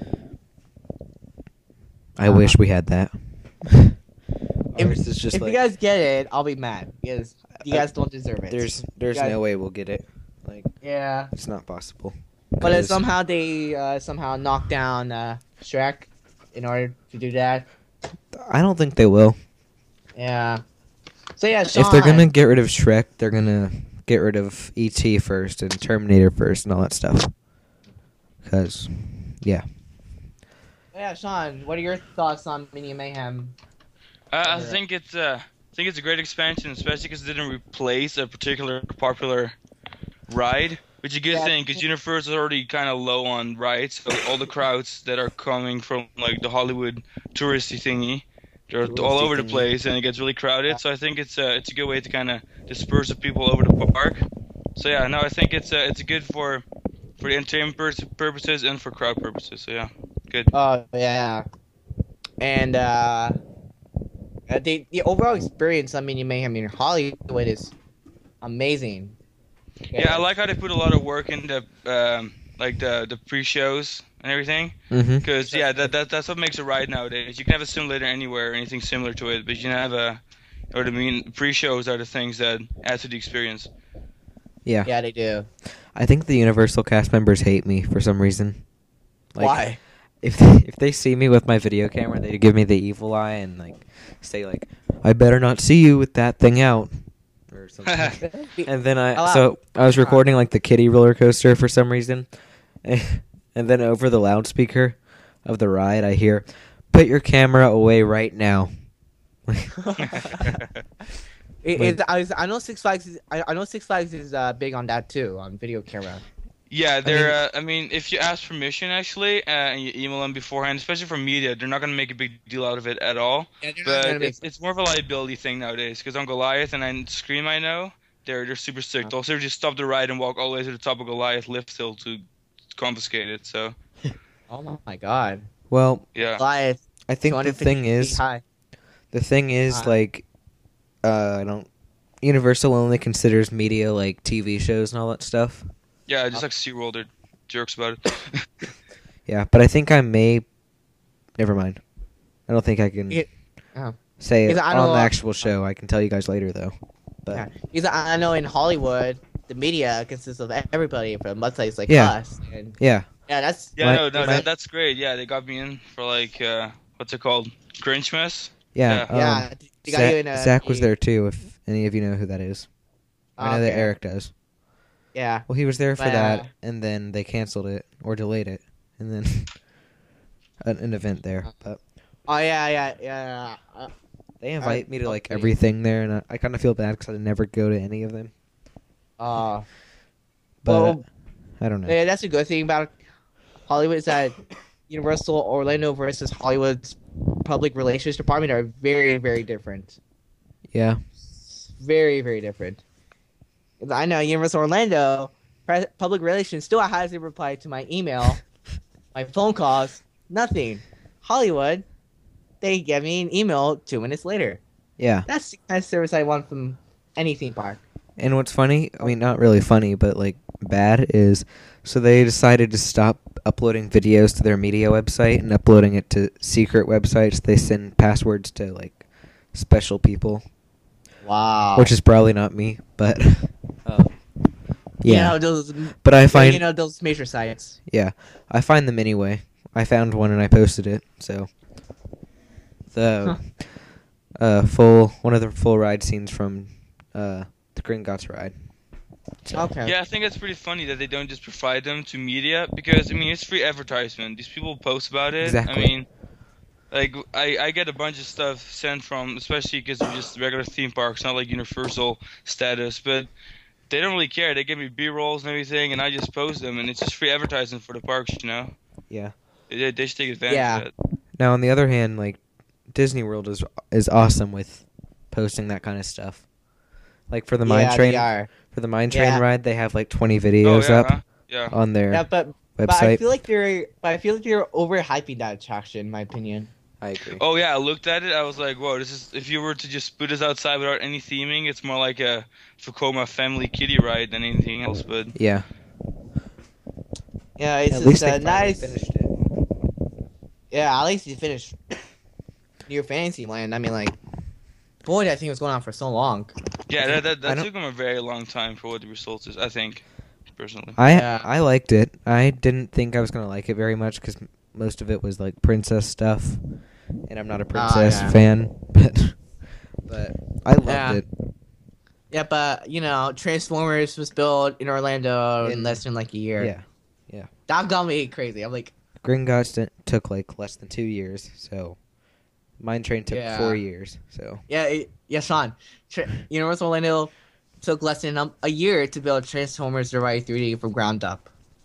I Uh, wish we had that. If, Ours is just if like, you guys get it, I'll be mad because you Uh, guys don't deserve it. there's there's guys- no way we'll get it. Like, Yeah. it's not possible. But if 'Cause- somehow they uh, somehow knock down uh, Shrek in order to do that. I don't think they will. Yeah. So yeah, Sean. If they're gonna get rid of Shrek, they're gonna get rid of E T first and Terminator first and all that stuff. Cause, yeah, Yeah, Sean. What are your thoughts on Minion Mayhem? Uh, I Alright. think it's uh, I think it's a great expansion, especially because it didn't replace a particular popular ride, which is a good Yeah. thing because Universal is already kind of low on rides. So all the crowds that are coming from like the Hollywood touristy thingy, they're all Touristy over the thingy. place, and it gets really crowded. So I think it's uh, it's a good way to kind of disperse the people over the park. So yeah, no, I think it's uh, it's good for for the entertainment pur- purposes and for crowd purposes. So yeah, good. Oh yeah. And uh, uh, the the overall experience on Minion Mayhem in Hollywood is amazing. Yeah, I like how they put a lot of work in the um, like the the pre-shows and everything. mm-hmm. Because yeah, that, that that's what makes a ride nowadays. You can have a simulator anywhere or anything similar to it, but you can have a or the mean pre-shows are the things that add to the experience. Yeah. Yeah, they do. I think the Universal cast members hate me for some reason. Like, Why? If they, if they see me with my video camera, they give me the evil eye and like say like, "I better not see you with that thing out," or something. And then I Allow- so I was recording like the kiddie roller coaster for some reason, and then over the loudspeaker of the ride, I hear, "Put your camera away right now." It, Like- it's- I, was- I know Six Flags. Is, I, I know Six Flags is uh, big on that too, on video camera. Yeah, they're. mean- uh, I mean, if you ask permission actually, uh, and you email them beforehand, especially for media, they're not gonna make a big deal out of it at all. Yeah, they're not But gonna make- it's, it's more of a liability thing nowadays. Because on Goliath and on Scream, I know they're they're super strict. They'll also just stop the ride and walk all the way to the top of Goliath lift hill to confiscate it. So Oh my god. Well, yeah. Goliath. I think the 250 thing feet is, high. the thing is Uh, like, uh, I don't. Universal only considers media like T V shows and all that stuff. Yeah, just like SeaWorld, they're jerks about it. Yeah, but I think I may. Never mind. I don't think I can Yeah. Oh. say it Because I on know- the actual show. I can tell you guys later though. But Yeah. Because I I know in Hollywood, the media consists of everybody from websites like Yeah. us. And yeah, yeah, that's Yeah, My- no, no, my- that, that's great. Yeah, they got me in for like uh, what's it called, Grinchmas. yeah. Yeah. yeah. Um, they got Zach, you in a, Zach was a- there too. If any of you know who that is, I know that Okay. Eric does. Yeah. Well, he was there for But, that, uh, and then they canceled it or delayed it, and then an, an event there. But Oh yeah, yeah, yeah. Uh, they invite me to like okay. everything there, and I, I kind of feel bad because I never go to any of them. uh, But well, I don't know. yeah, that's a good thing about Hollywood is that Universal Orlando versus Hollywood's public relations department are very, very different. Yeah. Very, very different. 'Cause I know Universal Orlando pre- public relations still hasn't replied to my email, my phone calls, nothing. Hollywood, they get me an email two minutes later. Yeah. That's the kind of service I want from any theme park. And what's funny, I mean, not really funny, but like bad is, so they decided to stop uploading videos to their media website and uploading it to secret websites. They send passwords to like special people, Wow. which is probably not me, but um, You yeah. know, those, But I find, you know, those major sites. yeah, I find them anyway. I found one and I posted it. So the uh, full one of the full ride scenes from uh, the Gringotts ride. So, Okay. Yeah, I think it's pretty funny that they don't just provide them to media because I mean it's free advertisement. These people post about it. Exactly. I mean, like I, I get a bunch of stuff sent from, especially because they're just regular theme parks, not like Universal status, but they don't really care. They give me B-rolls and everything, and I just post them, and it's just free advertisement for the parks, you know. yeah. They, they should take advantage Yeah. of that. Now, on the other hand, like Disney World is is awesome with posting that kind of stuff. Like for the Mine yeah, Train, they are. for the Mine Train Yeah. ride, they have like twenty Oh videos yeah, up huh? yeah. on their Yeah, but but I website. feel like you're but I feel like you're overhyping that attraction, in my opinion. I agree. Oh yeah, I looked at it. I was like, "Whoa, this is." If you were to just put this outside without any theming, it's more like a Vekoma family kiddie ride than anything else. But Yeah. Yeah, it's At just least uh, they finally nice. finished it. Yeah, at least you finished New Fantasyland. I mean, like, boy, that thing was going on for so long. yeah, that that, I that don't- took them a very long time for what the result is. I think, personally. I Yeah. I liked it. I didn't think I was gonna like it very much because most of it was like princess stuff, and I'm not a princess yeah. fan. But but I loved Yeah. it. Yeah, but you know, Transformers was built in Orlando in In- less than like a year. Yeah. That got me crazy. I'm like, Gringotts didn't- took like less than two years, so Mine Train took Yeah. four years. So yeah, it, yeah, Sean. Tra- Universal Orlando took less than um, a year to build Transformers: The Ride three D from ground up.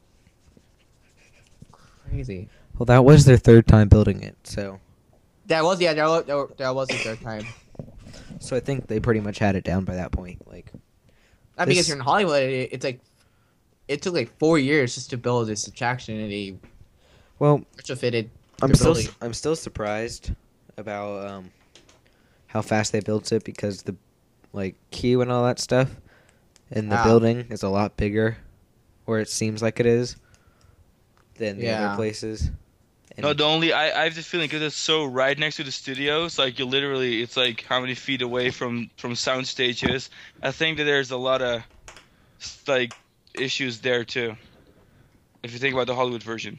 Crazy. well, that was their third time building it. So That was yeah, that was, that was- that was the third time. so I think they pretty much had it down by that point. Like I This- because you're in Hollywood, it, it's like it took like four years just to build this attraction, and they well, retrofitted. I'm the still building. I'm still surprised about um, how fast they built it because the like queue and all that stuff in the Ah. building is a lot bigger, or it seems like it is, than the Yeah. other places. And No, the only I, I have the feeling because it's so right next to the studios, like you literally, it's like how many feet away from from sound stages. I think that there's a lot of like issues there too. If you think about the Hollywood version.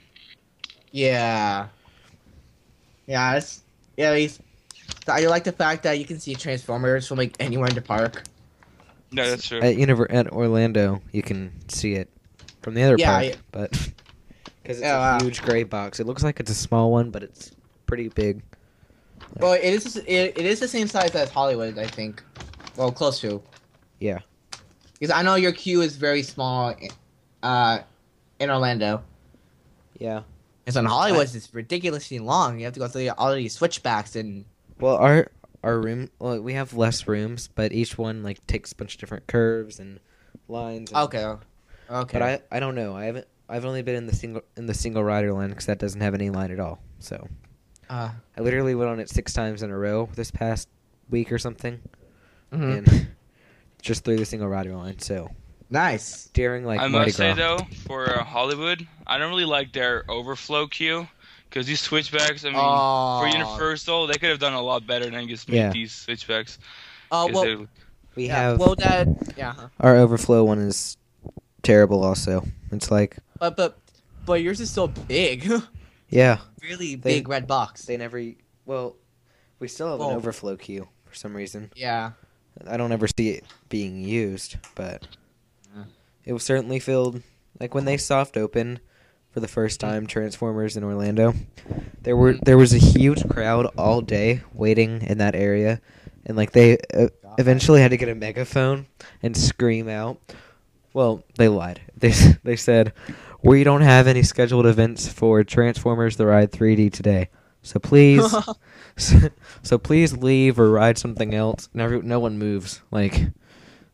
Yeah. Yeah, it's yeah. It's, I like the fact that you can see Transformers from like anywhere in the park. No, that's true. at Univer- at Orlando, you can see it from the other Yeah, park, yeah. but because it's Yeah, a wow. huge gray box, it looks like it's a small one, but it's pretty big. Well, it is it, it is the same size as Hollywood, I think. Well, close to. Yeah. Because I know your queue is very small, uh, in Orlando. Yeah. And so in Hollywood, it's ridiculously long. You have to go through all of these switchbacks and. Well, our our room, well, we have less rooms, but each one like takes a bunch of different curves and lines. And, Okay. Okay. But I, I don't know. I haven't. I've only been in the single in the single rider line because that doesn't have any line at all. So Uh, I literally went on it six times in a row this past week or something, mhm. and just through the single rider line. So Nice. during like I Mardi must say Gras. though, for uh, Hollywood, I don't really like their overflow queue because these switchbacks. I mean, Oh. for Universal, they could have done a lot better than just make Yeah. these switchbacks. Oh 'Cause well. they- we yeah, have well that yeah. huh. our overflow one is terrible. Also, it's like But but but yours is so big. yeah, Really They- big red box. they never. Well, we still have an Oh. overflow queue for some reason. Yeah. I don't ever see it being used, but Yeah. it was certainly filled. Like when they soft opened for the first time, Transformers in Orlando, there were there was a huge crowd all day waiting in that area, and like they uh, eventually had to get a megaphone and scream out. Well, they lied. They they said we don't have any scheduled events for Transformers: The Ride three D today, so please. So, so please leave or ride something else. Never, no one moves. Like,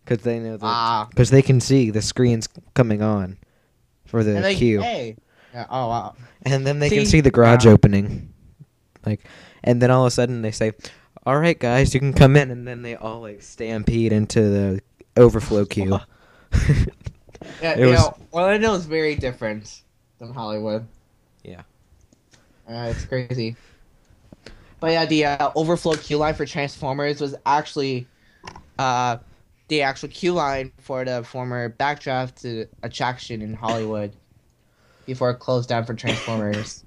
because they know that Ah. because they can see the screens coming on for the And like, queue, hey. Yeah, oh wow. and then they can See- see the garage Wow. opening, like, and then all of a sudden they say, "All right, guys, you can come in," and then they all like stampede into the overflow queue. Yeah, It you was- know, Orlando is very different than Hollywood. Yeah. Uh, it's crazy. But yeah, the uh, overflow queue line for Transformers was actually uh, the actual queue line for the former Backdraft attraction in Hollywood before it closed down for Transformers.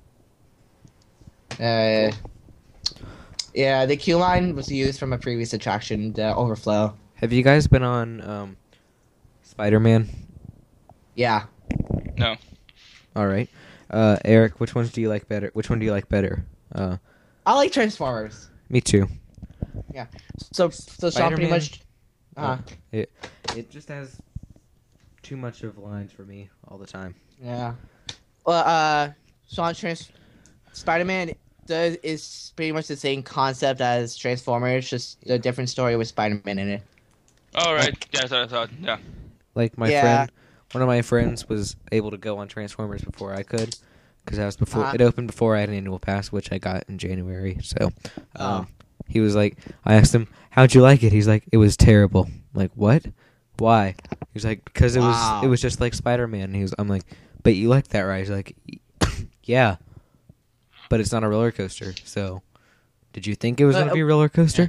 Uh, yeah, the queue line was used from a previous attraction, the overflow. Have you guys been on um, Spider-Man? Yeah. No. All right, uh, Eric, which ones do you like better? Which one do you like better? Uh, I like Transformers. me too. So, so Sean pretty Spider-Man? much. Uh, It it just has too much of lines for me all the time. Yeah. Well, uh, Sean Trans Spider-Man does is pretty much the same concept as Transformers, just a different story with Spider-Man in it. All right. Yeah, I thought. I thought. Yeah. Like my Yeah. friend, one of my friends was able to go on Transformers before I could, because I was before Uh-huh. it opened before I had an annual pass, which I got in January. So, um, Oh. he was like, I asked him, "How'd you like it?" He's like, "It was terrible." I'm like, what? Why? He's like, "Because it Wow. was it was just like Spider-Man." He was, I'm like, "But you like that, right?" He's like, "Yeah, but it's not a roller coaster." So, did you think it was But, gonna be a uh, roller coaster?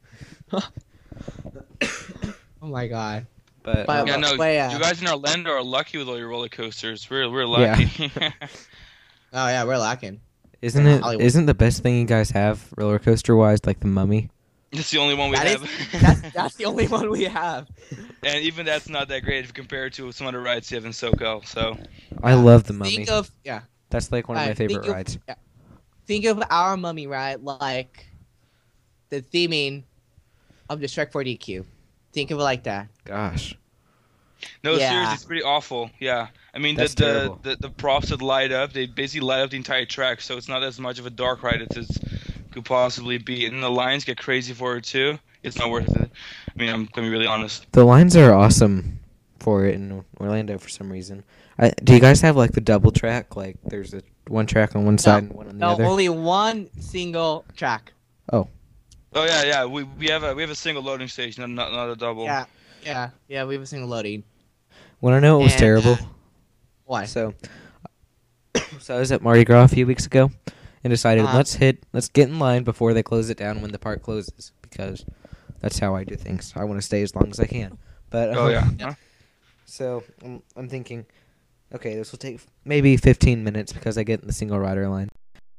Oh my god. But, But- um, Yeah, no. Well, yeah. You guys in Orlando are lucky with all your roller coasters. We're we're Yeah. lucky. Oh yeah, we're lacking. isn't it Hollywood. isn't the best thing you guys have roller coaster wise like the Mummy? It's the only one we That is- have. That's that's the only one we have. And even that's not that great if you compare it to some other rides you have in SoCal. So I love the Mummy. Think of yeah. That's like one of my Alright, favorite think of- rides. yeah. Think of our Mummy ride like the theming of the Shrek four D queue. Think of it like that. Gosh, no, Yeah. seriously, it's pretty awful. Yeah, I mean the That's the, terrible. the the props that light up, they basically light up the entire track, so it's not as much of a dark ride as it could possibly be. And the lines get crazy for it too. It's not worth it. I mean, I'm gonna be really honest. the lines are awesome for it in Orlando for some reason. I, do you guys have like the double track? Like, there's a one track on one side and one on the No, other. only one single track. Oh yeah, yeah. We we have a we have a single loading station, not not a double. Yeah, yeah, yeah. We have a single loading. Want to know what was And, terrible? uh, Why? So, so I was at Mardi Gras a few weeks ago, and decided Uh-huh. let's hit, let's get in line before they close it down when the park closes, because that's how I do things. I want to stay as long as I can. But Oh um, yeah. Yeah. Huh? So I'm, I'm thinking, okay, this will take maybe fifteen minutes because I get in the single rider line.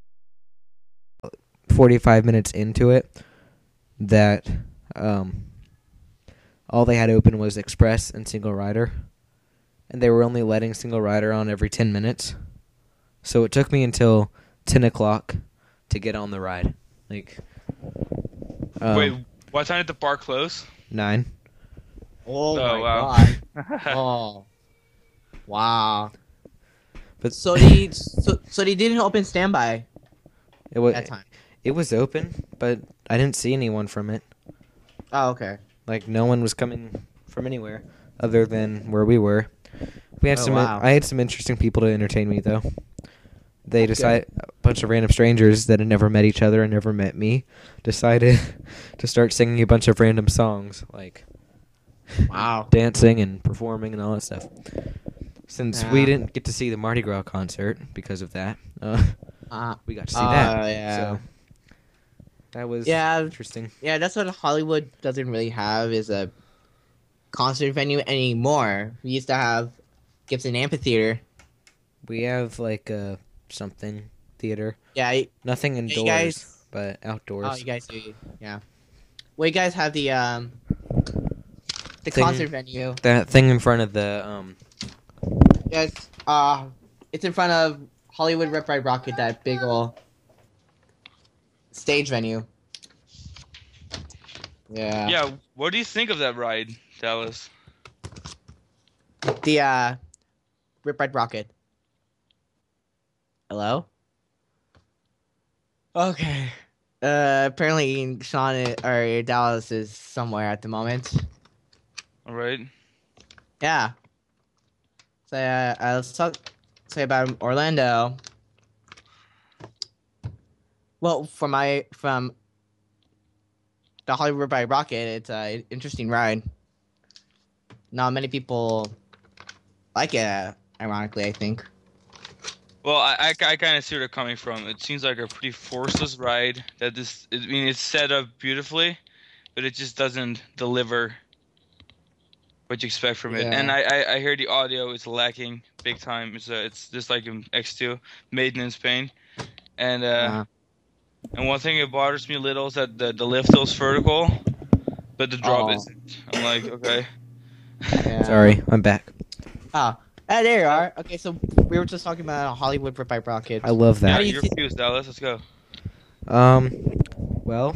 forty-five minutes into it, that um, all they had open was express and single rider, and they were only letting single rider on every ten minutes. So it took me until ten o'clock to get on the ride. Like, um, Wait, what time did the park close? nine. Oh, Oh, my wow. god. Oh. Wow. But So they so, so they didn't open standby it was that time. it was open, but I didn't see anyone from it. Oh, okay. Like, no one was coming from anywhere other than where we were. We had Oh, some. wow. I had some interesting people to entertain me, though. They That's decided a bunch of random strangers that had never met each other and never met me decided to start singing a bunch of random songs, like Wow. dancing and performing and all that stuff. Since we Yeah. didn't get to see the Mardi Gras concert because of that, uh, Uh, we got to see Oh, that. yeah. So that was Yeah. interesting. yeah, that's what Hollywood doesn't really have is a concert venue anymore. We used to have Gibson Amphitheater. We have like uh, something theater. Yeah. you- Nothing you indoors, guys- but outdoors. Oh, you guys do. Yeah. Well, you guys have the um the Thing- concert venue. That thing in front of the um. Yes. Uh, it's in front of Hollywood Rip Ride Rocket, that big ol' stage venue. Yeah. Yeah. What do you think of that ride, Dallas? The uh, Rip Ride Rocket. Hello. Okay. Uh, apparently Sean i- or Dallas is somewhere at the moment. All right. Yeah. So uh, uh, let's talk say about Orlando. Well, from my from the Hollywood by Rocket, it's an interesting ride. Not many people like it. Uh, ironically, I think. Well, I, I, I kind of see where they're coming from. It seems like a pretty forceless ride. That this, I mean, it's set up beautifully, but it just doesn't deliver what you expect from it. Yeah. And I, I, I hear the audio is lacking big time. It's uh, it's just like in X two, maintenance pain. And uh, Uh, and one thing that bothers me a little is that the the lift is vertical, but the drop Oh. isn't. I'm like, okay. yeah. Sorry, I'm back. Oh, ah, there you are. Okay, so we were just talking about Hollywood by Rocket. I love Yeah, that. do you you're thi- confused, Dallas. Let's go. Um, well,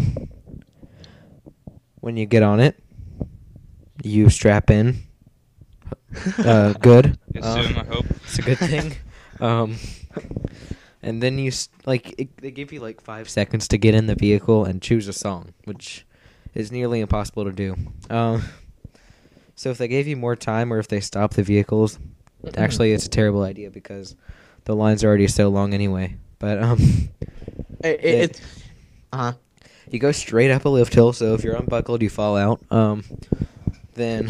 when you get on it, you strap in. Uh, good. Assume, Um, I hope. It's a good thing. um, and then you s- like it, they give you like five seconds to get in the vehicle and choose a song, which is nearly impossible to do. Um, so if they gave you more time, or if they stop the vehicles, actually it's a terrible idea because the lines are already so long anyway. But um, It, it, it- it's uh huh. you go straight up a lift hill, so if you're unbuckled, you fall out. Um, then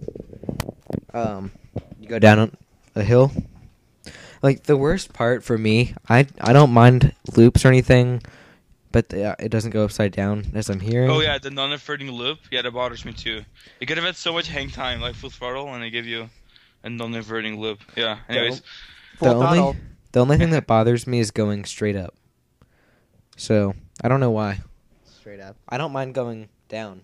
um, you go down a hill. Like the worst part for me, I I don't mind loops or anything, but the, it doesn't go upside down as I'm hearing. Oh yeah, the non-inverting loop. Yeah, that bothers me too. You could have had so much hang time, like full throttle, and they give you a non-inverting loop. Yeah. Anyways, Full the throttle. only the only thing that bothers me is going straight up. So I don't know why. Straight up. I don't mind going down.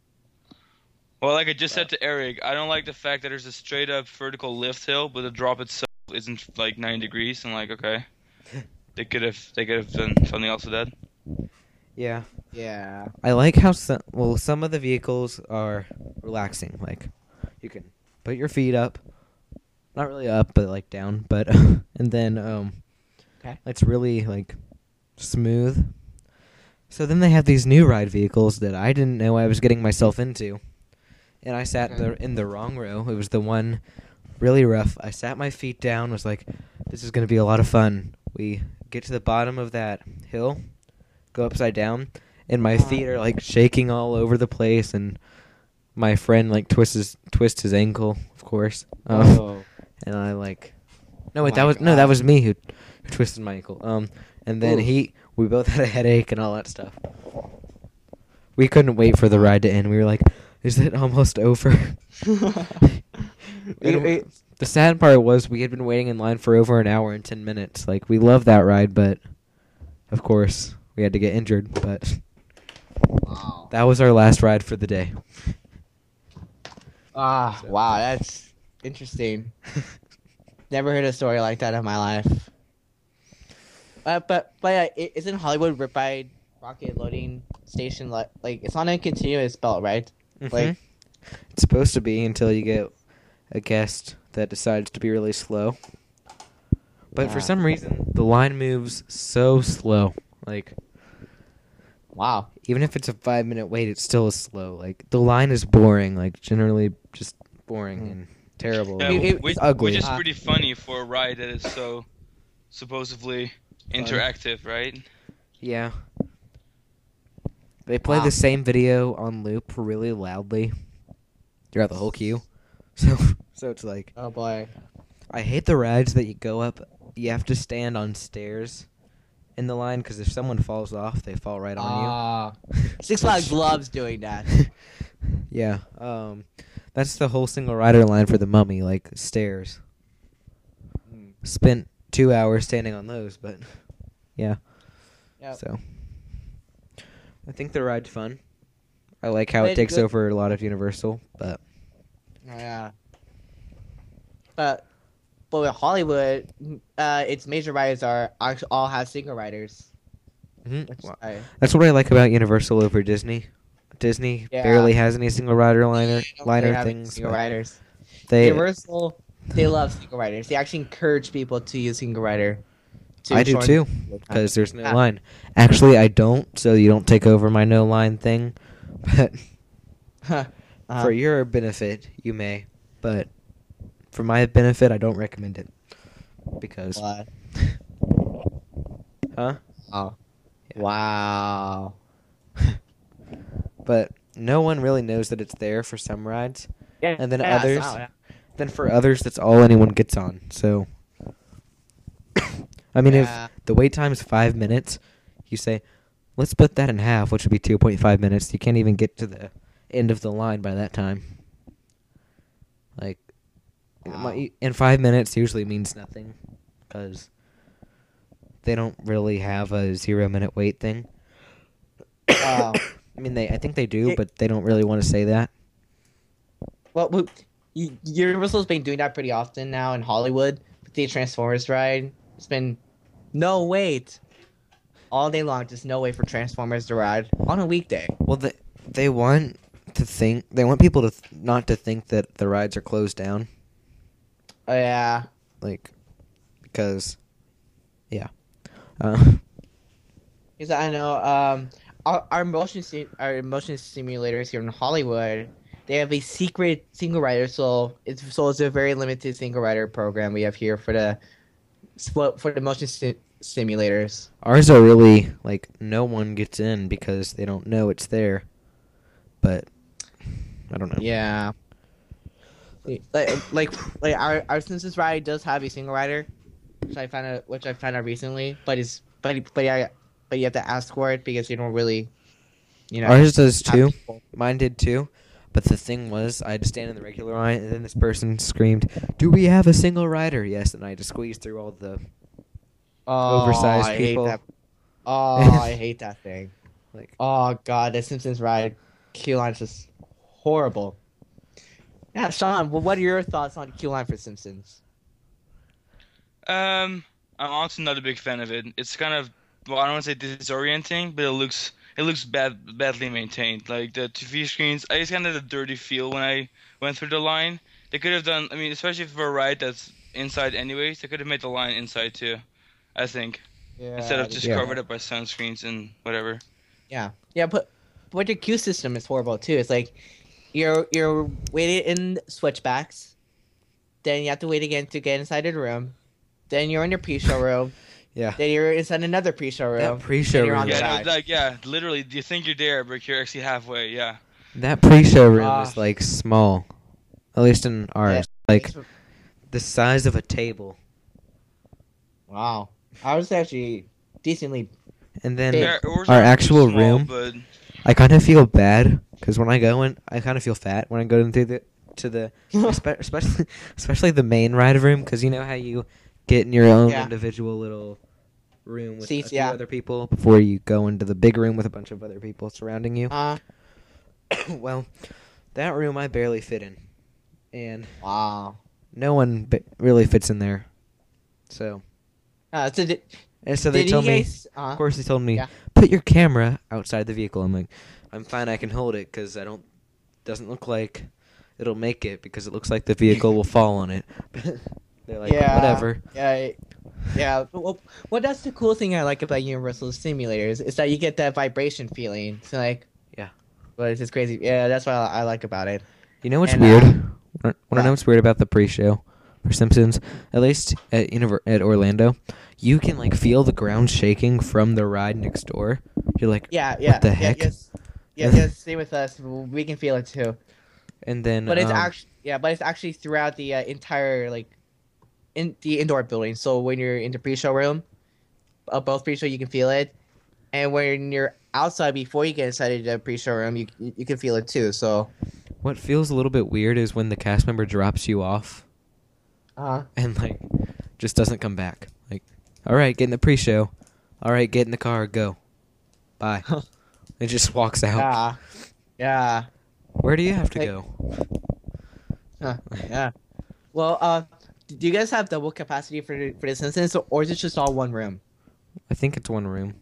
well, like I just said to Eric, I don't like the fact that there's a straight up vertical lift hill, but the drop itself isn't like ninety degrees. I'm like, okay, they could have they could have done something else with that. Yeah. Yeah. I like how some well some of the vehicles are relaxing. Like you can put your feet up, not really up, but like down. But and then um, Okay. it's really like smooth. So then they have these new ride vehicles that I didn't know I was getting myself into, and I sat Okay. the in the wrong row. It was the one really rough. I sat my feet down. Was like, this is gonna be a lot of fun. We get to the bottom of that hill, go upside down, and my Uh-huh. feet are like shaking all over the place, and my friend like twists his twists his ankle, of course. Um, Oh. and I like, no Oh wait, that my was no, that God. was me who, who twisted my ankle. Um, and then Oof. he, we both had a headache and all that stuff. We couldn't wait for the ride to end. We were like, is it almost over? We- And we- the sad part was we had been waiting in line for over an hour and ten minutes. Like we love that ride, but of course we had to get injured. But Wow. that was our last ride for the day. Ah, So- wow, that's interesting. Never heard a story like that in my life. Uh, but but uh, i- isn't Hollywood Riptide Rocket loading station like like it's on a continuous belt, right? Like- Mhm. It's supposed to be until you get a guest that decides to be really slow. But for Yeah. some reason, the line moves so slow. Like Wow. even if it's a five minute wait, it still is slow. Like the line is boring. Like generally just boring Mm. and terrible. Yeah, It- it- which, it's ugly. which is Uh, pretty funny for a ride that is so supposedly interactive, right? Yeah. They play Wow. the same video on loop really loudly throughout the whole queue. So so it's like Oh boy. I hate the rides that you go up, you have to stand on stairs in the line because if someone falls off, they fall right on Ah. you. Six Flags loves doing that. Yeah. Um that's the whole single rider line for the Mummy, like stairs. Mm. Spent two hours standing on those, but yeah. Yep. So I think the ride's fun. I like how Played it takes good- over a lot of Universal, but Oh, yeah. But but with Hollywood, uh, its major riders are actually all have single riders. Mhm. Which Well, I, that's what I like about Universal over Disney. Disney Yeah. barely has any single rider liner don't liner really have things. single but riders. They Universal, they love single riders. They actually encourage people to use single rider. to I do shorten too, the time. because there's no Yeah. line. Actually, I don't, so you don't take over my no line thing. But Uh, For your benefit, you may, but for my benefit, I don't recommend it because. what? Huh? Oh. Yeah. Wow. But no one really knows that it's there for some rides, Yeah, and then yeah, others. so, yeah. Then for others, that's all anyone gets on. So, I mean, Yeah. if the wait time is five minutes, you say, let's split that in half, which would be two point five minutes. You can't even get to the end of the line by that time. Like, Wow. my, in five minutes usually means nothing because they don't really have a zero minute wait thing. Oh. I mean, they I think they do, Yeah. but they don't really want to say that. Well, well, U- Universal's been doing that pretty often now in Hollywood with the Transformers ride. It's been no wait all day long, just no wait for Transformers to ride on a weekday. Well, they they want to think they want people to th- not to think that the rides are closed down, Oh yeah. like because yeah. Uh, Because I know um our, our motion sim- our motion simulators here in Hollywood, they have a secret single rider, so it's so it's a very limited single rider program we have here for the for for the motion sim- simulators. ours are really like no one gets in because they don't know it's there. But I don't know. Yeah. Like like like our our Simpsons ride does have a single rider, which I found out which I found out recently, but it's but but yeah but you have to ask for it because you don't really, you know. Ours does have too. people. Mine did too. But the thing was, I had to stand in the regular line, and then this person screamed, "Do we have a single rider?" Yes, and I had to squeeze through all the Oh, oversized I people. Hate that. Oh, I hate that thing. like. Oh god, the Simpsons ride queue line is just horrible. Yeah, Sean, well, what are your thoughts on the queue line for Simpsons? Um, I'm honestly not a big fan of it. It's kind of, well, I don't want to say disorienting, but it looks it looks bad badly maintained. Like the T V screens, I just kind of had a dirty feel when I went through the line. They could have done, I mean, especially for a ride that's inside anyways, they could have made the line inside too, I think, Yeah, instead of just Yeah. covered up by sunscreens and whatever. Yeah, yeah, but but your queue system is horrible too. It's like you're you're waiting in switchbacks, then you have to wait again to get inside the room, then you're in your pre-show room, Yeah. then you're inside another pre-show room. That pre-show then you're room. on the Yeah, ride. no, like yeah, literally, you think you're there, but you're actually halfway. Yeah. That pre-show room Ah. is like small, at least in ours. Yeah. Like the size of a table, Wow, I was actually decently. and then Big. Yeah, ours our are actual small, room. but I kind of feel bad because when I go in, I kind of feel fat when I go into the to the espe- especially especially the main ride room because you know how you get in your own Yeah. individual little room with Seats, a few yeah. other people before you go into the big room with a bunch of other people surrounding you. Uh, Well, that room I barely fit in, and wow. no one b- really fits in there. So, Uh, so did, and so they did told you me. guys? Uh, Of course, they told me Yeah. put your camera outside the vehicle. I'm like, I'm fine. I can hold it because I don't. Doesn't look like it'll make it because it looks like the vehicle will fall on it. They're like, yeah, whatever. Yeah, yeah. Well, well, that's the cool thing I like about Universal simulators is that you get that vibration feeling. It's like, Yeah. but it's just crazy. Yeah, that's what I, I like about it. You know what's And, weird? uh, Want to know what? what's weird about the pre-show for Simpsons? At least at Univer- at Orlando, you can like feel the ground shaking from the ride next door. You're like, Yeah, yeah. What the yeah, heck? Yes, yeah, yes. Same with us. We can feel it too. and then But it's um, actually yeah, but it's actually throughout the uh, entire like in the indoor building. So when you're in the pre-show room, uh, both pre-show you can feel it, and when you're outside before you get inside the pre-show room, you you can feel it too. So what feels a little bit weird is when the cast member drops you off uh and like just doesn't come back. Like, all right, get in the pre-show. All right, get in the car, go. Bye. It just walks out. yeah, yeah, Where do you have to Like- go? huh, yeah. Well, uh, do you guys have double capacity for the, for this instance, or is it just all one room? I think it's one room,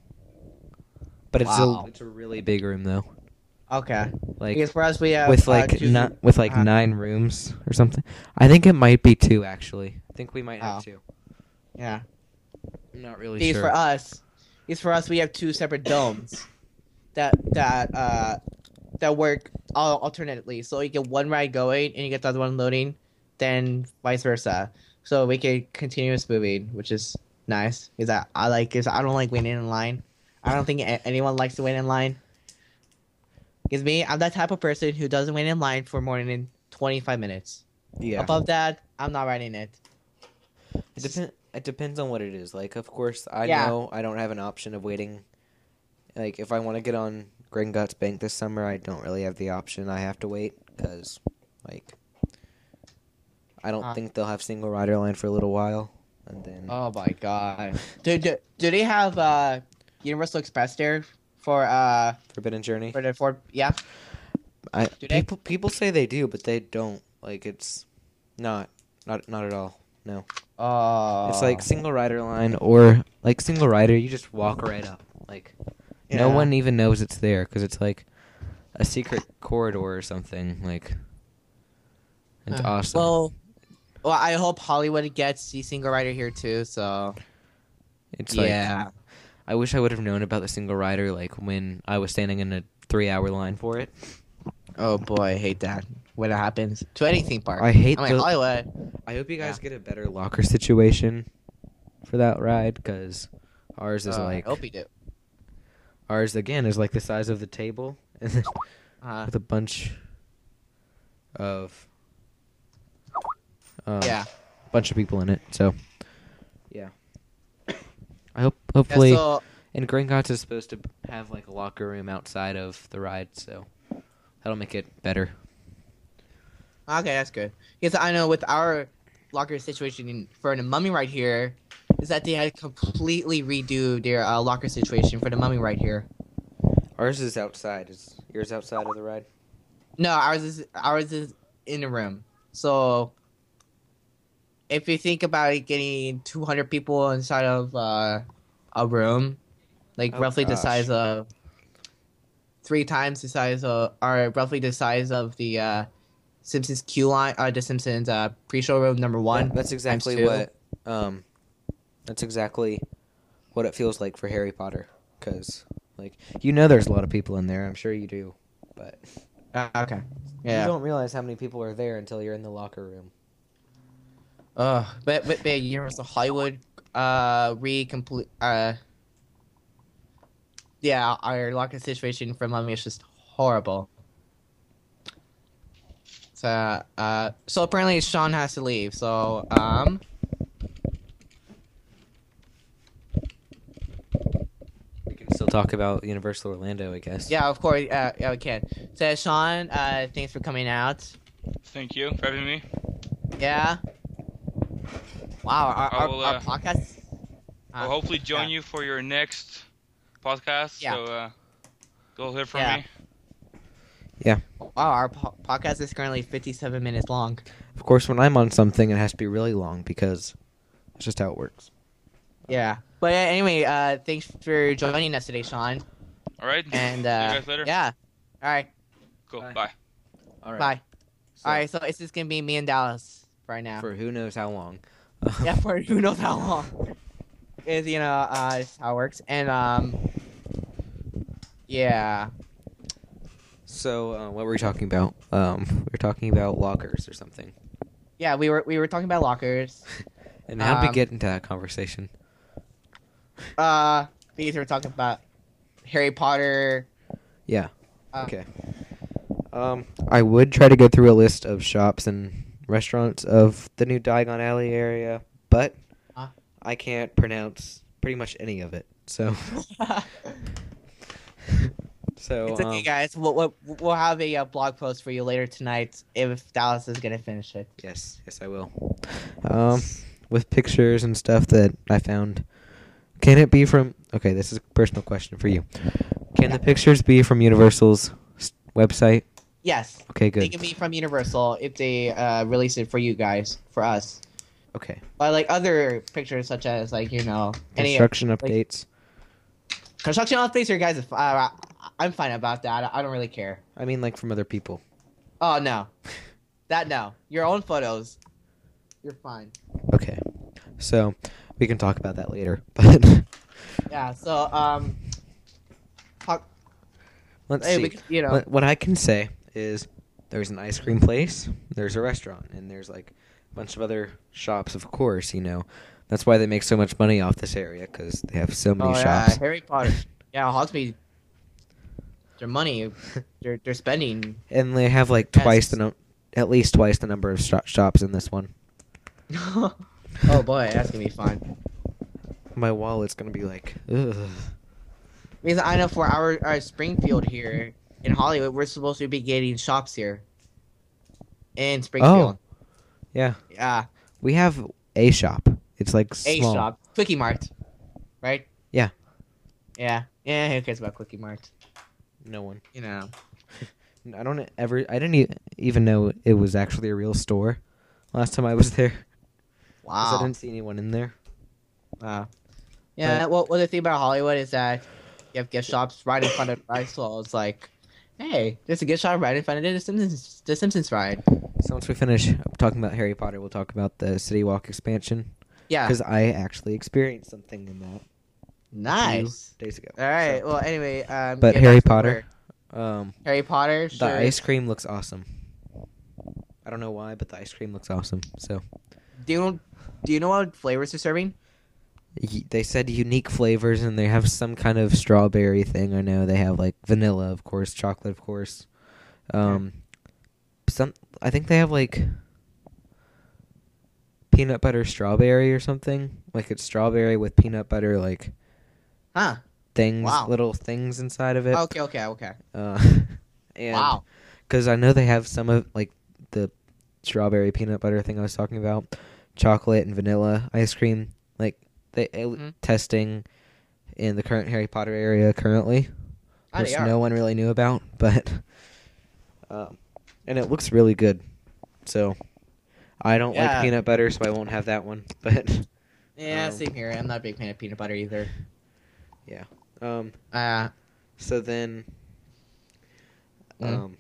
but it's Wow. a it's a really big room though. Okay. Like Because for us we have with uh, like two- not with like uh, nine rooms or something. I think it might be two actually. I think we might have Oh. two. Yeah. I'm not really Because sure. for us, because for us we have two separate domes that that uh that work uh, alternately. So you get one ride going and you get the other one loading, then vice versa. So we can continuous moving, which is nice. Is that I like? Cause I don't like waiting in line. I don't think a- anyone likes to wait in line. Because me, I'm that type of person who doesn't wait in line for more than twenty-five minutes. Yeah. Above that, I'm not riding it. It depends. It depends on what it is. Like, of course, I Yeah. know I don't have an option of waiting. Like, if I want to get on Gringotts Bank this summer, I don't really have the option. I have to wait because, like, I don't Uh. think they'll have single rider line for a little while, and then Oh my god. do, do, do they have uh, Universal Express there for uh Forbidden Journey. for the Ford? Yeah. I do they? people people say they do, but they don't. Like, it's not not not at all. No. Oh. It's like single rider line or like single rider. You just walk right up. Like no Yeah. one even knows it's there because it's like a secret corridor or something. Like it's Uh, awesome. Well, well, I hope Hollywood gets the single rider here too. So it's like yeah. I wish I would have known about the single rider like when I was standing in a three-hour line for it. Oh boy, I hate that when it happens to any theme park. I hate I mean the- Hollywood. I hope you guys Yeah. get a better locker situation for that ride because ours is Uh, like I hope you do. ours again is like the size of the table and then Uh, with a bunch of um, yeah. bunch of people in it. So yeah, I hope Yeah, hopefully so, and Gringotts is supposed to have like a locker room outside of the ride, so that'll make it better. okay, that's good. Because I know with our locker situation in, for the Mummy ride here, is that they had to completely redo their uh, locker situation for the Mummy ride here. Ours is outside. Is yours outside of the ride? No, ours is ours is in the room. So if you think about it, getting two hundred people inside of uh, a room, like Oh, roughly the gosh. size of three times the size of, or roughly the size of the uh, Simpsons queue line, uh, the Simpsons uh, pre-show room number one. Yeah, that's exactly two. what. Um, that's exactly what it feels like for Harry Potter. Cause like you know, there's a lot of people in there. I'm sure you do, but Uh, okay. you Yeah. don't realize how many people are there until you're in the locker room. Uh, but but but Universal Hollywood uh re-complete uh yeah, our locker situation for Mummy is just horrible. So uh so apparently Sean has to leave. So um We can still talk about Universal Orlando, I guess. yeah, of course, uh, yeah, we can. So Sean, uh thanks for coming out. Thank you for having me. Yeah. Wow, our, I our, will, our uh, podcast. I'll uh, hopefully join yeah. you for your next podcast. Yeah. So uh, go hear from Yeah. me. Wow, our po- podcast is currently fifty-seven minutes long. Of course, when I'm on something, it has to be really long because it's just how it works. Yeah. But uh, anyway, uh, thanks for joining us today, Sean. All right. And See uh, you guys later. yeah. All right. Cool. Bye. Bye. All Bye. So, All right. So it's just gonna be me and Dallas right now. For who knows how long. yeah, for who knows how long. Is you know uh it's how it works, and um yeah. So, uh, what were we talking about? Um, we were talking about lockers or something. Yeah, we were we were talking about lockers. And how did we Um, get into that conversation? Uh, because we were talking about Harry Potter. Yeah. Uh, Okay. Um, I would try to go through a list of shops and restaurants of the new Diagon Alley area, but Uh. I can't pronounce pretty much any of it. So, so It's okay, um, guys. We'll, we'll, we'll have a uh, blog post for you later tonight if Dallas is gonna finish it. yes, yes, I will. Um, with pictures and stuff that I found. Can it be from? Okay, this is a personal question for you. Can Yeah. the pictures be from Universal's s- website? Yes, Okay, they good. can be from Universal if they uh, release it for you guys, for us. Okay. But like other pictures, such as like you know any Construction like- updates. construction updates, your guys, are fi- uh, I'm fine about that. I don't really care. I mean, like from other people. Oh no, that no. Your own photos, you're fine. Okay. So we can talk about that later. But Yeah. So um, talk, let's hey, see. we, could- you know, What, what I can say is there's an ice cream place, there's a restaurant, and there's like a bunch of other shops. Of course, you know that's why they make so much money off this area because they have so many oh shops. yeah, Harry Potter. Yeah, Hogsmeade. Their money, they're they're spending. And they have like Yes. twice the num- at least twice the number of sh- shops in this one. Oh boy, that's gonna be fun. My wallet's gonna be like, ugh. Because I know for our, our Springfield here in Hollywood, we're supposed to be getting shops here. In Springfield. Oh, yeah. Yeah. We have a shop. It's like A small. shop. Quickie Mart. Right? Yeah. Yeah. Yeah, who cares about Quickie Mart? No one. You know. I don't ever. I didn't e- even know it was actually a real store. Last time I was there, 'cause I Wow. didn't see anyone in there. Wow. Yeah, well, well, the thing about Hollywood is that you have gift shops right in front of the ride, so it's like, hey, there's a gift shop right in front of the Simpsons, the Simpsons ride. So once we finish talking about Harry Potter, we'll talk about the City Walk expansion Yeah. because I actually experienced something in that Nice. a few days ago. All right. So- Well, anyway, um, but get Harry back to Potter, where- um, Harry Potter. the Sure. ice cream looks awesome. I don't know why, but the ice cream looks awesome. So Do you know? Do you know what flavors they're serving? y- they said unique flavors, and they have some kind of strawberry thing. I know they have like vanilla, of course, chocolate, of course. Um, some I think they have like peanut butter strawberry or something. Like it's strawberry with peanut butter like Huh. things, Wow. little things inside of it. Okay. Okay. Okay. Uh, and Wow. because I know they have some of like the strawberry peanut butter thing I was talking about, chocolate and vanilla ice cream. Like they uh, Mhm. testing in the current Harry Potter area currently, Oh, which they are. no one really knew about, but um, and it looks really good. So I don't Yeah. like peanut butter, so I won't have that one. But Yeah. um, Same here. I'm not a big fan of peanut butter either. yeah. Um. Uh. So then, Mm. um,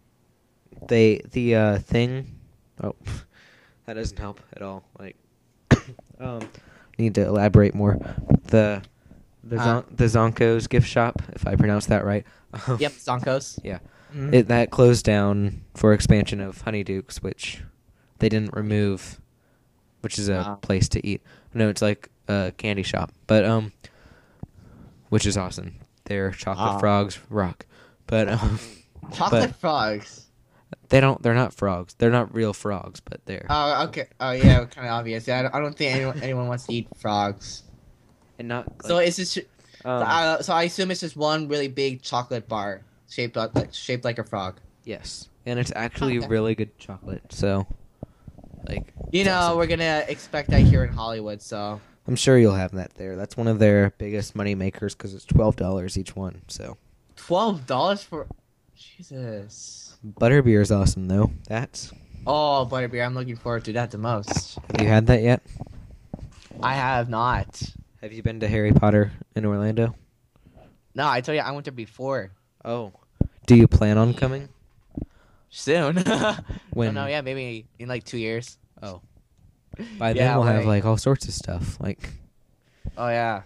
they the uh thing. Oh, that doesn't help at all. Like, um, need to elaborate more. The the Uh. Zon- the Zonko's gift shop, if I pronounced that right. Um, Yep. Zonkos. Yeah. Mhm. It that closed down for expansion of Honeydukes, which they didn't remove, which is a Ah. place to eat. No, it's like a candy shop, but um, which is awesome. Their chocolate Ah. frogs rock, but um, Chocolate but frogs. they don't. They're not frogs. They're not real frogs, but they're Oh, okay. Oh, yeah. Kind of obvious. Yeah. I don't, I don't think anyone, anyone wants to eat frogs. and not. So like, it's just. um, uh, so I assume it's just one really big chocolate bar shaped like like- shaped like a frog. yes, and it's actually Okay. really good chocolate. So, like, You it's know, awesome. we're gonna expect that here in Hollywood. So I'm sure you'll have that there. That's one of their biggest money makers because it's twelve dollars each one. So. twelve dollars for. Jesus. Butterbeer is awesome though. That's Oh, butterbeer! I'm looking forward to that the most. have you had that yet? I have not. Have you been to Harry Potter in Orlando? No, I told you I went there before. Oh. Do you plan on coming? Soon. When- No, no, yeah, maybe in like two years. Oh. By Yeah, then we'll have right. like all sorts of stuff. Like Oh yeah.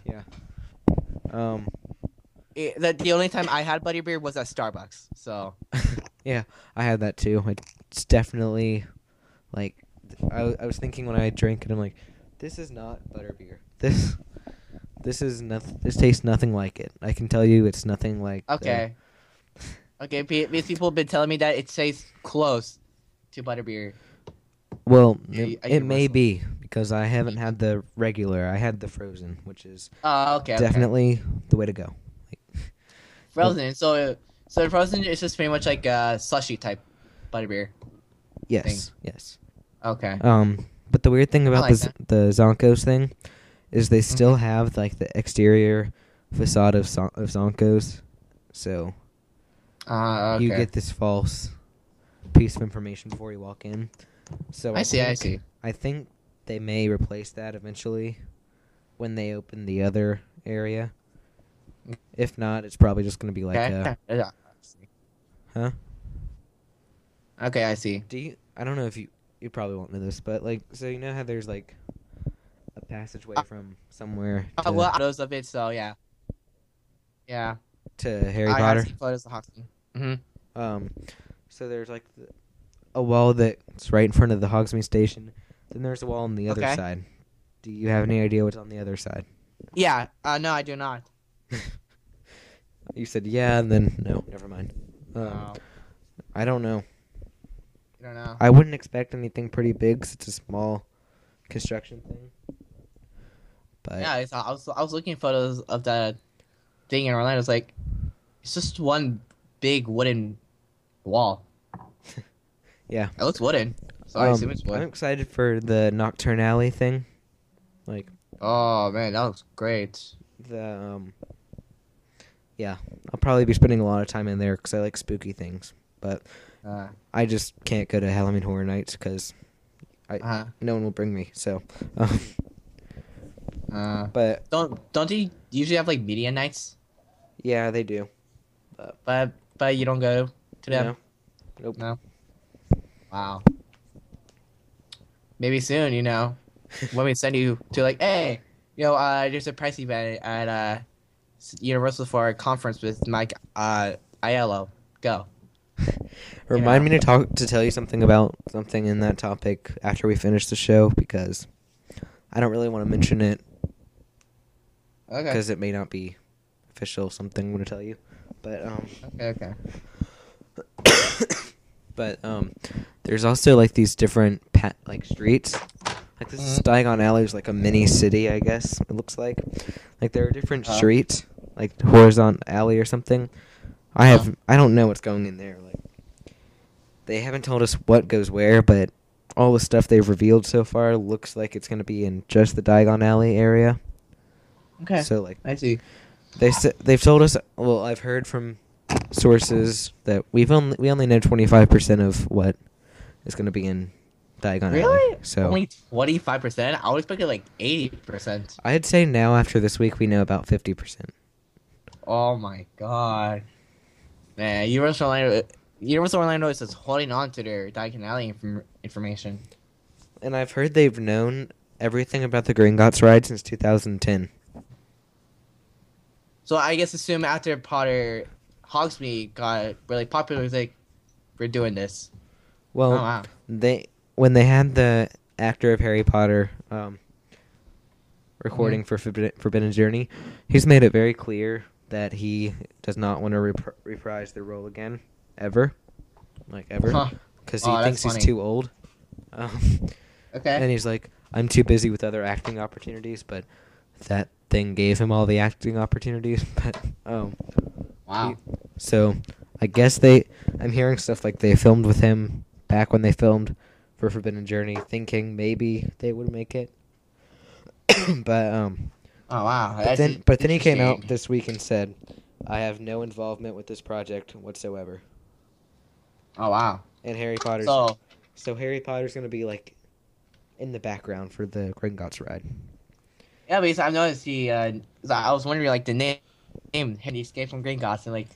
um It, the, the only time I had butterbeer was at Starbucks. So. yeah, I had that too. It's definitely like I, w- I was thinking when I drank it, I'm like, this is not butterbeer. This this is nothing. This tastes nothing like it. I can tell you, it's nothing like. the- Okay. Okay, be- because people have been telling me that it tastes close to butterbeer. well, Yeah, it, I it hear may myself. be because I haven't had the regular. I had the frozen, which is Oh, okay. okay. definitely the way to go. Frozen. So, so frozen is just pretty much like a slushy type butterbeer. Yes, yes. Okay. Um, but the weird thing about like the Z- the Zonkos thing is they still Mhm. have like the exterior facade of Zon- of Zonkos, so Uh, okay. you get this false piece of information before you walk in. So I see. I think- see. I think they may replace that eventually when they open the other area. If not, it's probably just going to be like Okay. a Yeah. huh? Okay, I see. Do you? I don't know if you you probably won't know this, but like, so you know how there's like a passageway Uh, from somewhere Uh, to, well, photos of it, so yeah. Yeah. to Harry I Potter. have seen photos of Hogsmeade. Mm-hmm. Um, So there's like the, a wall that's right in front of the Hogsmeade station. Then there's a wall on the other Okay. side. Do you have any idea what's on the other side? Yeah. Uh, no, I do not. You said yeah, and then no. Never mind. Um, No. I don't know. I don't know. I wouldn't expect anything pretty big 'cause it's a small construction thing. But Yeah, it's, I was I was looking at photos of that thing in Orlando. It's like it's just one big wooden wall. yeah. It looks wooden, so I Um, assume it's wood. I'm excited for the Nocturne Alley thing. Like Oh man, that looks great. the um. Yeah, I'll probably be spending a lot of time in there 'cause I like spooky things. But Uh, I just can't go to Halloween Horror Nights 'cause uh, no one will bring me. So, um, uh, but don't don't you usually have like media nights? yeah, they do. But but you don't go to them. No. Nope. No. Wow. Maybe soon, you know, when we send you to like, hey, you know, uh, there's a price event at uh, Universal for a conference with Mike uh, Aiello. Go. Remind Yeah. me to talk to tell you something about something in that topic after we finish the show because I don't really want to mention it Okay. because it may not be official. Something I'm going to tell you, but um, Okay. Okay. but um, there's also like these different pat like streets. Like this is Mhm. Diagon Alley is like a mini city, I guess it looks like. Like there are different Uh. streets, like Horizon Alley or something. I have Uh. I don't know what's going in there. Like they haven't told us what goes where, but all the stuff they've revealed so far looks like it's going to be in just the Diagon Alley area. Okay. So like I see. they s- they've told us. Well, I've heard from sources that we've only we only know twenty-five percent of what is going to be in Diagon Alley. Really? So Only twenty-five percent? I would expect it like eighty percent. I'd say now after this week we know about fifty percent. Oh my god. Man, Universal Orlando, Universal Orlando is just holding on to their Diagon Alley inform- information. And I've heard they've known everything about the Gringotts ride since two thousand ten. So I guess assume after Potter Hogsmeade got really popular, it was like, we're doing this. Well, Oh, wow. they when they had the actor of Harry Potter um, recording Mhm. for Forbidden, Forbidden Journey, he's made it very clear that he does not want to rep- reprise the role again, ever, like ever, Huh. because he Oh, that's thinks he's funny. too old. Um, Okay. And he's like, I'm too busy with other acting opportunities, but that thing gave him all the acting opportunities. But um, Wow. he- so I guess they. I'm hearing stuff like they filmed with him back when they filmed for Forbidden Journey, thinking maybe they would make it. but um, Oh, wow. but That's then but then he came out interesting. this week and said, I have no involvement with this project whatsoever. Oh, wow. And Harry Potter's So, so Harry Potter's gonna be like in the background for the Gringotts ride. yeah, because I've noticed he, uh, I was wondering, like, the name, name Henry Escape from Gringotts, and, like,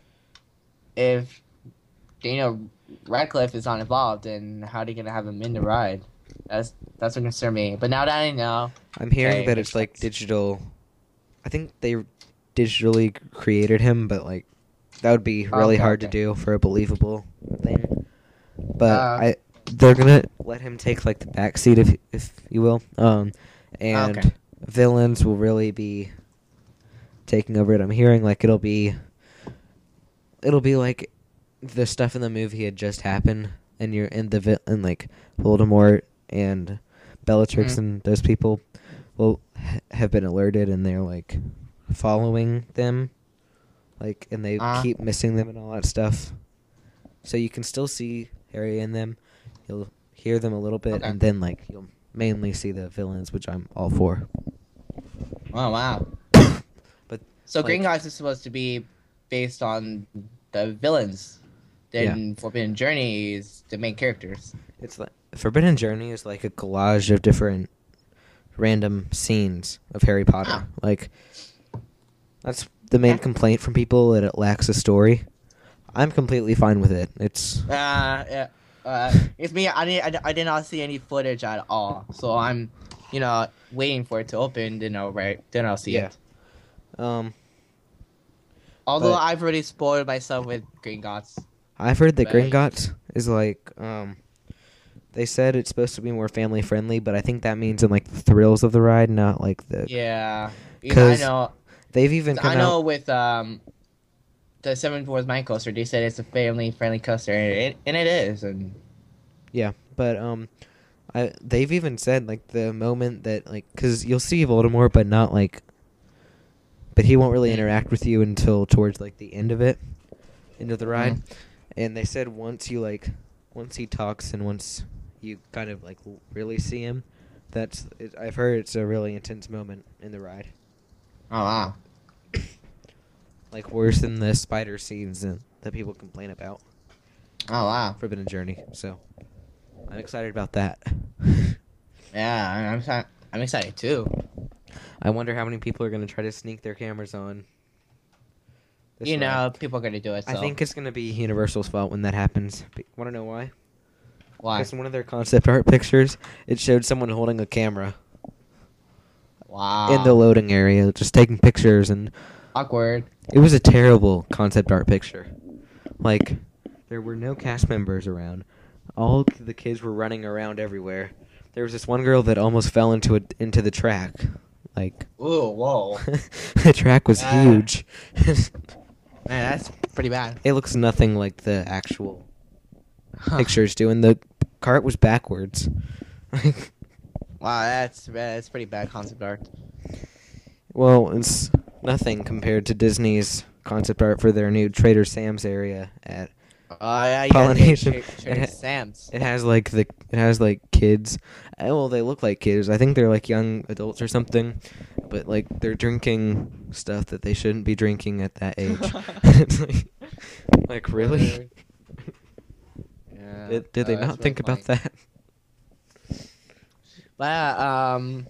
if Daniel Radcliffe is not involved, then how are they going to have him in the ride? That's that's what concerned me. But now that I know, I'm hearing Okay, that makes it's like sense. digital. I think they digitally created him, but like that would be really Okay, hard okay. to do for a believable thing. But Uh, I, they're gonna let him take like the back seat, if if you will. Um, and Okay. villains will really be taking over it. I'm hearing like it'll be, it'll be like the stuff in the movie had just happened, and you're in the vi- and like Voldemort and Bellatrix Mhm. and those people will ha- have been alerted, and they're like following them, like, and they Uh. keep missing them and all that stuff. So you can still see Harry in them. You'll hear them a little bit, Okay. and then like you'll mainly see the villains, which I'm all for. oh, wow. But So like, Gringotts is supposed to be based on the villains. Then Forbidden Journey is the main characters. it's like Forbidden Journey is like a collage of different random scenes of Harry Potter. Ah. Like that's the main Okay. complaint from people, that it lacks a story. I'm completely fine with it. It's Uh, yeah. Uh, it's me. I didn't. I, I did not see any footage at all. So I'm, you know, waiting for it to open. Then I'll right. Then I'll see Yeah. it. um Although but- I've already spoiled myself with Gringotts. I've heard that Right. Gringotts is like um, they said it's supposed to be more family friendly, but I think that means in like the thrills of the ride, not like the. Yeah, because I 'Cause know. They've even come I know out. with um, the Seven Dwarfs Mine Coaster, they said it's a family friendly coaster, and it and it is. And Yeah, but um, I they've even said like the moment that like because you'll see Voldemort, but not like. But he won't really interact with you until towards like the end of it, end of the ride, Mhm. and they said once you like, once he talks and once you kind of like l- really see him, that's it, I've heard it's a really intense moment in the ride, oh wow, like worse than the spider scenes that, that people complain about. oh wow, Forbidden Journey, so I'm excited about that. yeah, I- I'm exci- I'm excited too. I wonder how many people are going to try to sneak their cameras on. this You ride. know, people are gonna do it. So. I think it's going to be Universal's fault when that happens. Want to know why? why? Because in one of their concept art pictures, it showed someone holding a camera Wow. in the loading area, just taking pictures, and Awkward. it was a terrible concept art picture. Like, there were no cast members around. All the kids were running around everywhere. There was this one girl that almost fell into it into the track. Like, Ooh, whoa. the track was Ah. huge. Man, that's pretty bad. It looks nothing like the actual Huh. pictures do, and the cart was backwards. Wow, that's that's pretty bad concept art. Well, it's nothing compared to Disney's concept art for their new Trader Sam's area at Oh yeah, you gotta Polynesian. get Tra- It Trader ha- Sam's. It has like the it has like kids. Uh, Well, they look like kids. I think they're like young adults or something, but like they're drinking stuff that they shouldn't be drinking at that age. It's like, like really? Yeah. Did, did they uh, that's not really think about funny. that? But yeah, um,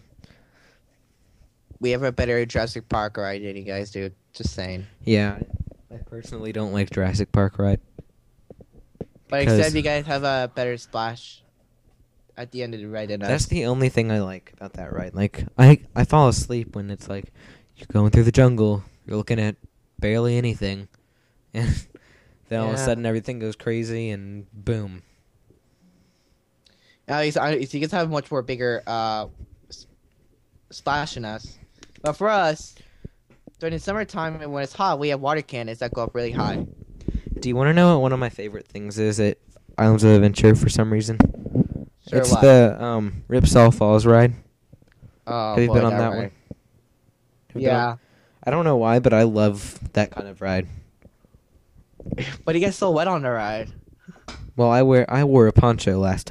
we have a better Jurassic Park ride than you guys do. Just saying. Yeah, I personally don't like Jurassic Park ride. But Because- except you guys have a better splash at the end of the ride than us. That's the only thing I like about that ride. Like I I fall asleep when it's like you're going through the jungle, you're looking at barely anything, and then all of a Yeah. sudden everything goes crazy and boom. At least I, you guys have much more bigger uh, s- splash than us. But for us, during the summertime and when it's hot, we have water cannons that go up really high. Do you want to know what one of my favorite things is at Islands of Adventure for some reason? Sure, it's what? the um, Ripsaw Falls ride. Oh, Have you boy, been on that ride. one? Have you been on- Yeah. I don't know why, but I love that kind of ride. But he gets so wet on the ride. Well, I wear I wore a poncho last time.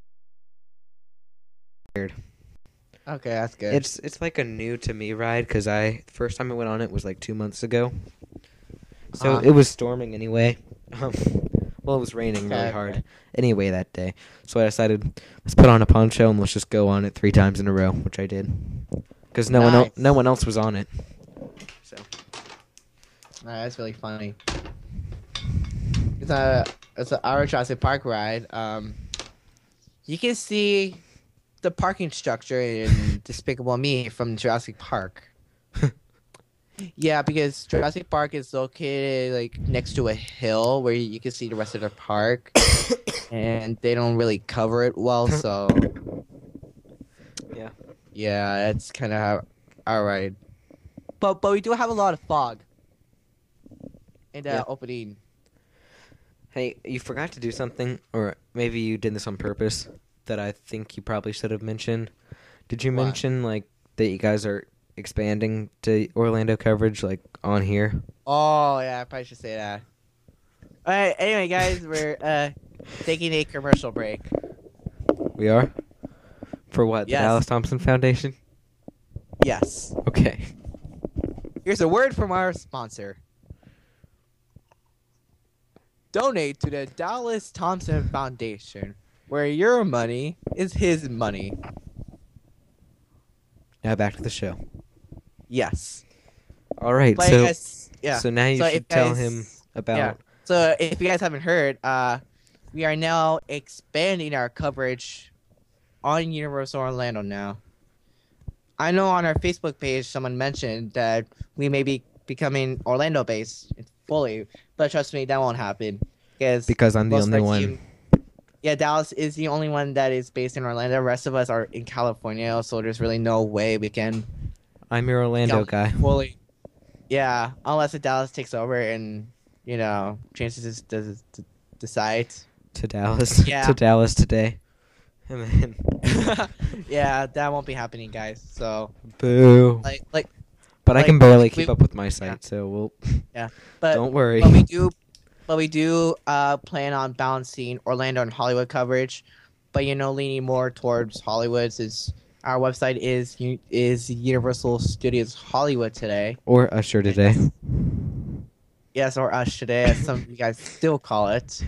Okay, that's good. It's it's like a new to me ride because I first time I went on it was like two months ago. So Uh-huh. it was storming anyway. Um, well, it was raining really Okay, hard okay. anyway that day. So I decided let's put on a poncho and let's just go on it three times in a row, which I did. Because no one el- Nice. no one else was on it. So Nah, that's really funny. It's a it's a our Jurassic Park ride. Um, you can see the parking structure in Despicable Me from Jurassic Park. Yeah, because Jurassic Park is located like next to a hill where you can see the rest of the park, and they don't really cover it well. So yeah. yeah, it's kind of how our ride. But but we do have a lot of fog in the Yeah. opening. Hey, you forgot to do something, or maybe you did this on purpose, that I think you probably should have mentioned. Did you What? mention like that you guys are expanding to Orlando coverage like on here? Oh yeah, I probably should say that. All right. Anyway, guys, we're uh taking a commercial break. We are? For what? Yes. The Dallas Thompson Foundation? Yes. Okay. Here's a word from our sponsor. Donate to the Dallas Thompson Foundation, where your money is his money. Now back to the show. Yes. All right. But so I guess, yeah. so now you So should if tell guys- him about yeah. So if you guys haven't heard, uh, we are now expanding our coverage on Universal Orlando now. I know on our Facebook page someone mentioned that we may be becoming Orlando based fully, but trust me, that won't happen because because I'm the most of only our one. team- yeah, Dallas is the only one that is based in Orlando. The rest of us are in California, so there's really no way we can I'm your Orlando Yeah, guy. fully. Yeah, unless the Dallas takes over and you know changes does decide. To Dallas. Yeah. To Dallas today. And then, Yeah, that won't be happening, guys. So boo. like like, But I like, can barely keep we- up with my site, so we'll. but Don't worry. but we do, but we do uh plan on balancing Orlando and Hollywood coverage, but you know leaning more towards Hollywood since our website is U- is Universal Studios Hollywood today. Or Usher today. Yes, or Us today, as some of you guys still call it.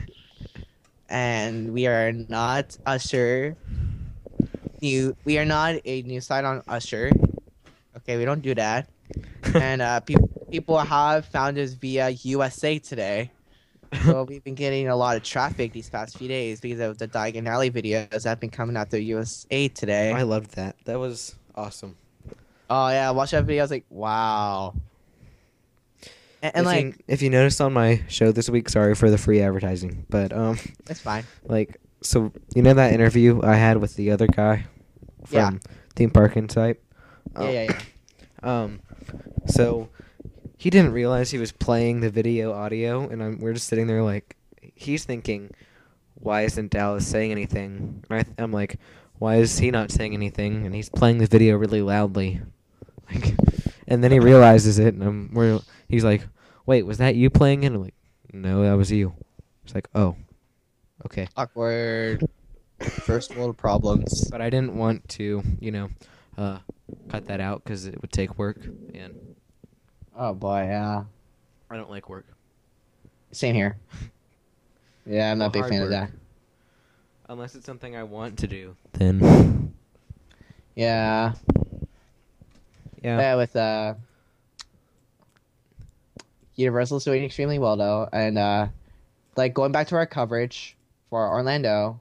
And we are not Usher. New, we are not a new site on Usher. Okay, we don't do that. And uh, pe- people have found us via U S A Today. So we've been getting a lot of traffic these past few days because of the Diagon Alley videos that have been coming out through U S A Today. I loved that. That was awesome. Oh yeah, watch that video. I was like, wow. And, and if like, you, if you noticed on my show this week, sorry for the free advertising, but um, it's fine. like, so you know that interview I had with the other guy from Yeah. Theme Park Insight? Yeah, yeah, yeah. Um, so he didn't realize he was playing the video audio, and I'm, we're just sitting there like, he's thinking, why isn't Dallas saying anything? And I, th- I'm like, why is he not saying anything? And he's playing the video really loudly. Like, and then he realizes it, and I'm, we're, he's like, wait, was that you playing it? I'm like, no, that was you. It's like, oh, okay. Awkward. First world problems. But I didn't want to, you know, uh, cut that out because it would take work, and Oh boy, yeah. I don't like work. Same here. Yeah, I'm not a big Hard fan of work. that. Unless it's something I want to do, then Yeah. yeah. Yeah, with uh Universal's doing extremely well though. And uh like going back to our coverage for Orlando.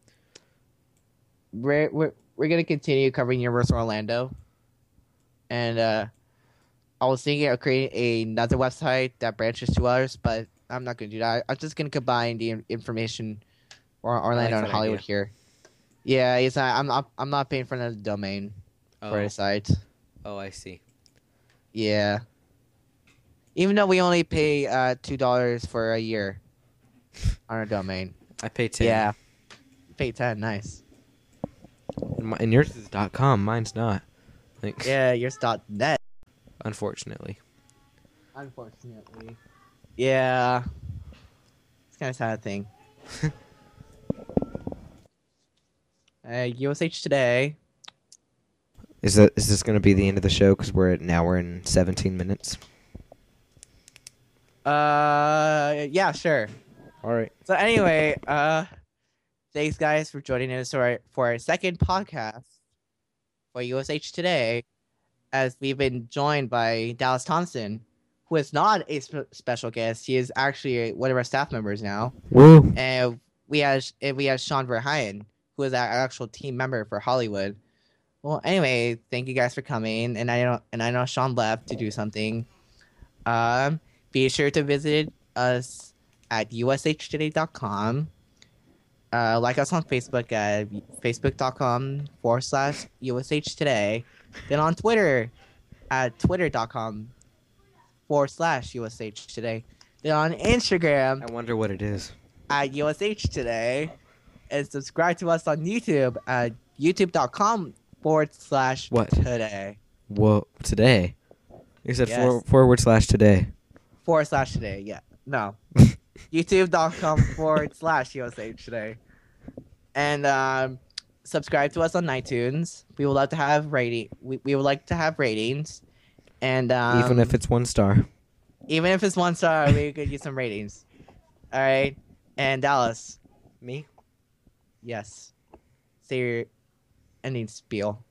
We're we're we're gonna continue covering Universal Orlando. And uh I was thinking of creating another website that branches to ours, but I'm not gonna do that. I'm just gonna combine the in- information for Orlando and that Hollywood idea. here. Yeah, it's not, I'm not I'm not paying for another domain for Oh. the site. Oh, I see. Yeah. Even though we only pay uh two dollars for a year on our domain. I pay ten. Yeah. Pay ten, nice. And, my, and yours is dot .com. Mine's not. Like, Yeah, yours dot net. unfortunately. Unfortunately. Yeah. It's kinda sad thing. uh U S H Today. Is that is this gonna be the end of the show? Because we're at now we're in seventeen minutes. Uh yeah, sure. All right. So anyway, uh thanks guys for joining us for our, for our second podcast for U S H Today, as we've been joined by Dallas Thompson, who is not a sp- special guest. He is actually one of our staff members now. Woo. And we have and we have Sean Verheyen, who is our actual team member for Hollywood. Well, anyway, thank you guys for coming, and I know and I know Sean left to do something. Um, be sure to visit us at u s h today dot com. Uh, like us on Facebook at facebook.com forward slash USH Today. Then on Twitter at twitter.com forward slash USH Today. Then on Instagram I wonder what it is. at U S H Today. And subscribe to us on YouTube at youtube.com forward slash What? today. Whoa. Today. You said Yes. for, forward slash today. Forward slash today, yeah. No. youtube.com forward slash USH Today. And um, subscribe to us on iTunes. We would love to have rating. We, we would like to have ratings. And um, Even if it's one star. even if it's one star, we could use some ratings. All right. And Dallas, Me? yes. Say your ending spiel.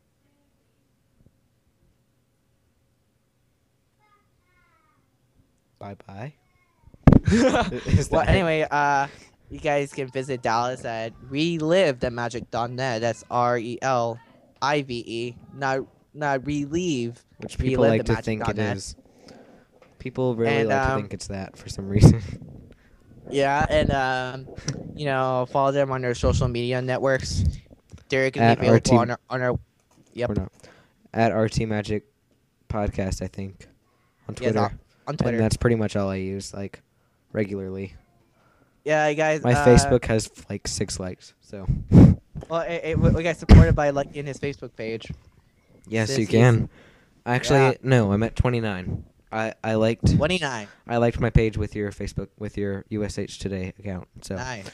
Bye bye. Well, anyway, uh, you guys can visit Dallas at relive the magic dot net. That's R E L I V E, not not relieve. Which people relive like the to think it magic.net. is. People really And, like to um, think it's that for some reason. Yeah, and um, you know, follow them on their social media networks. They're gonna At be available R T on our, on our yep. Or not. At R T Magic Podcast, I think, on Yes, Twitter. on Twitter. And that's pretty much all I use, like, regularly. Yeah, guys. My uh, Facebook has like six likes, so Well, it, it, we got supported by like in his Facebook page. yes, Since you he's- can. Actually, Yeah. no, I'm at twenty-nine. I I liked twenty-nine. I liked my page with your Facebook with your U S H Today account. So Nice.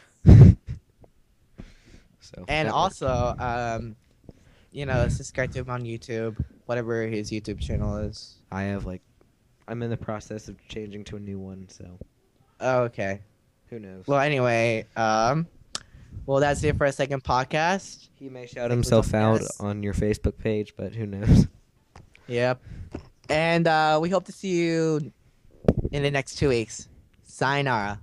so And that also, worked. um, you know, subscribe to him on YouTube, whatever his YouTube channel is. I have like I'm in the process of changing to a new one, so Oh, okay. who knows. Well, anyway, um, well, that's it for a second podcast. He may shout Thank you, himself out Thomas. on your Facebook page, but who knows? Yep. And uh, we hope to see you in the next two weeks. Sayonara.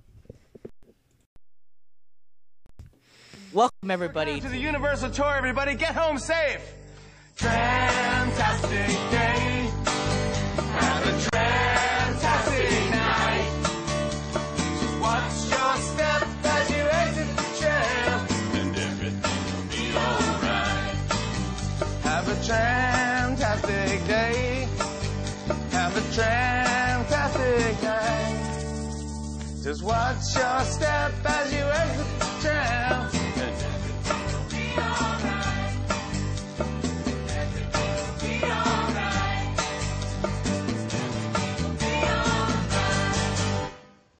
Welcome, everybody. To the Universal Tour, everybody, get home safe. Fantastic day. Have a fantastic night. Watch your step as you exit the tram, and everything will be alright. Have a fantastic day. Have a fantastic night. Just watch your step as you exit the tram.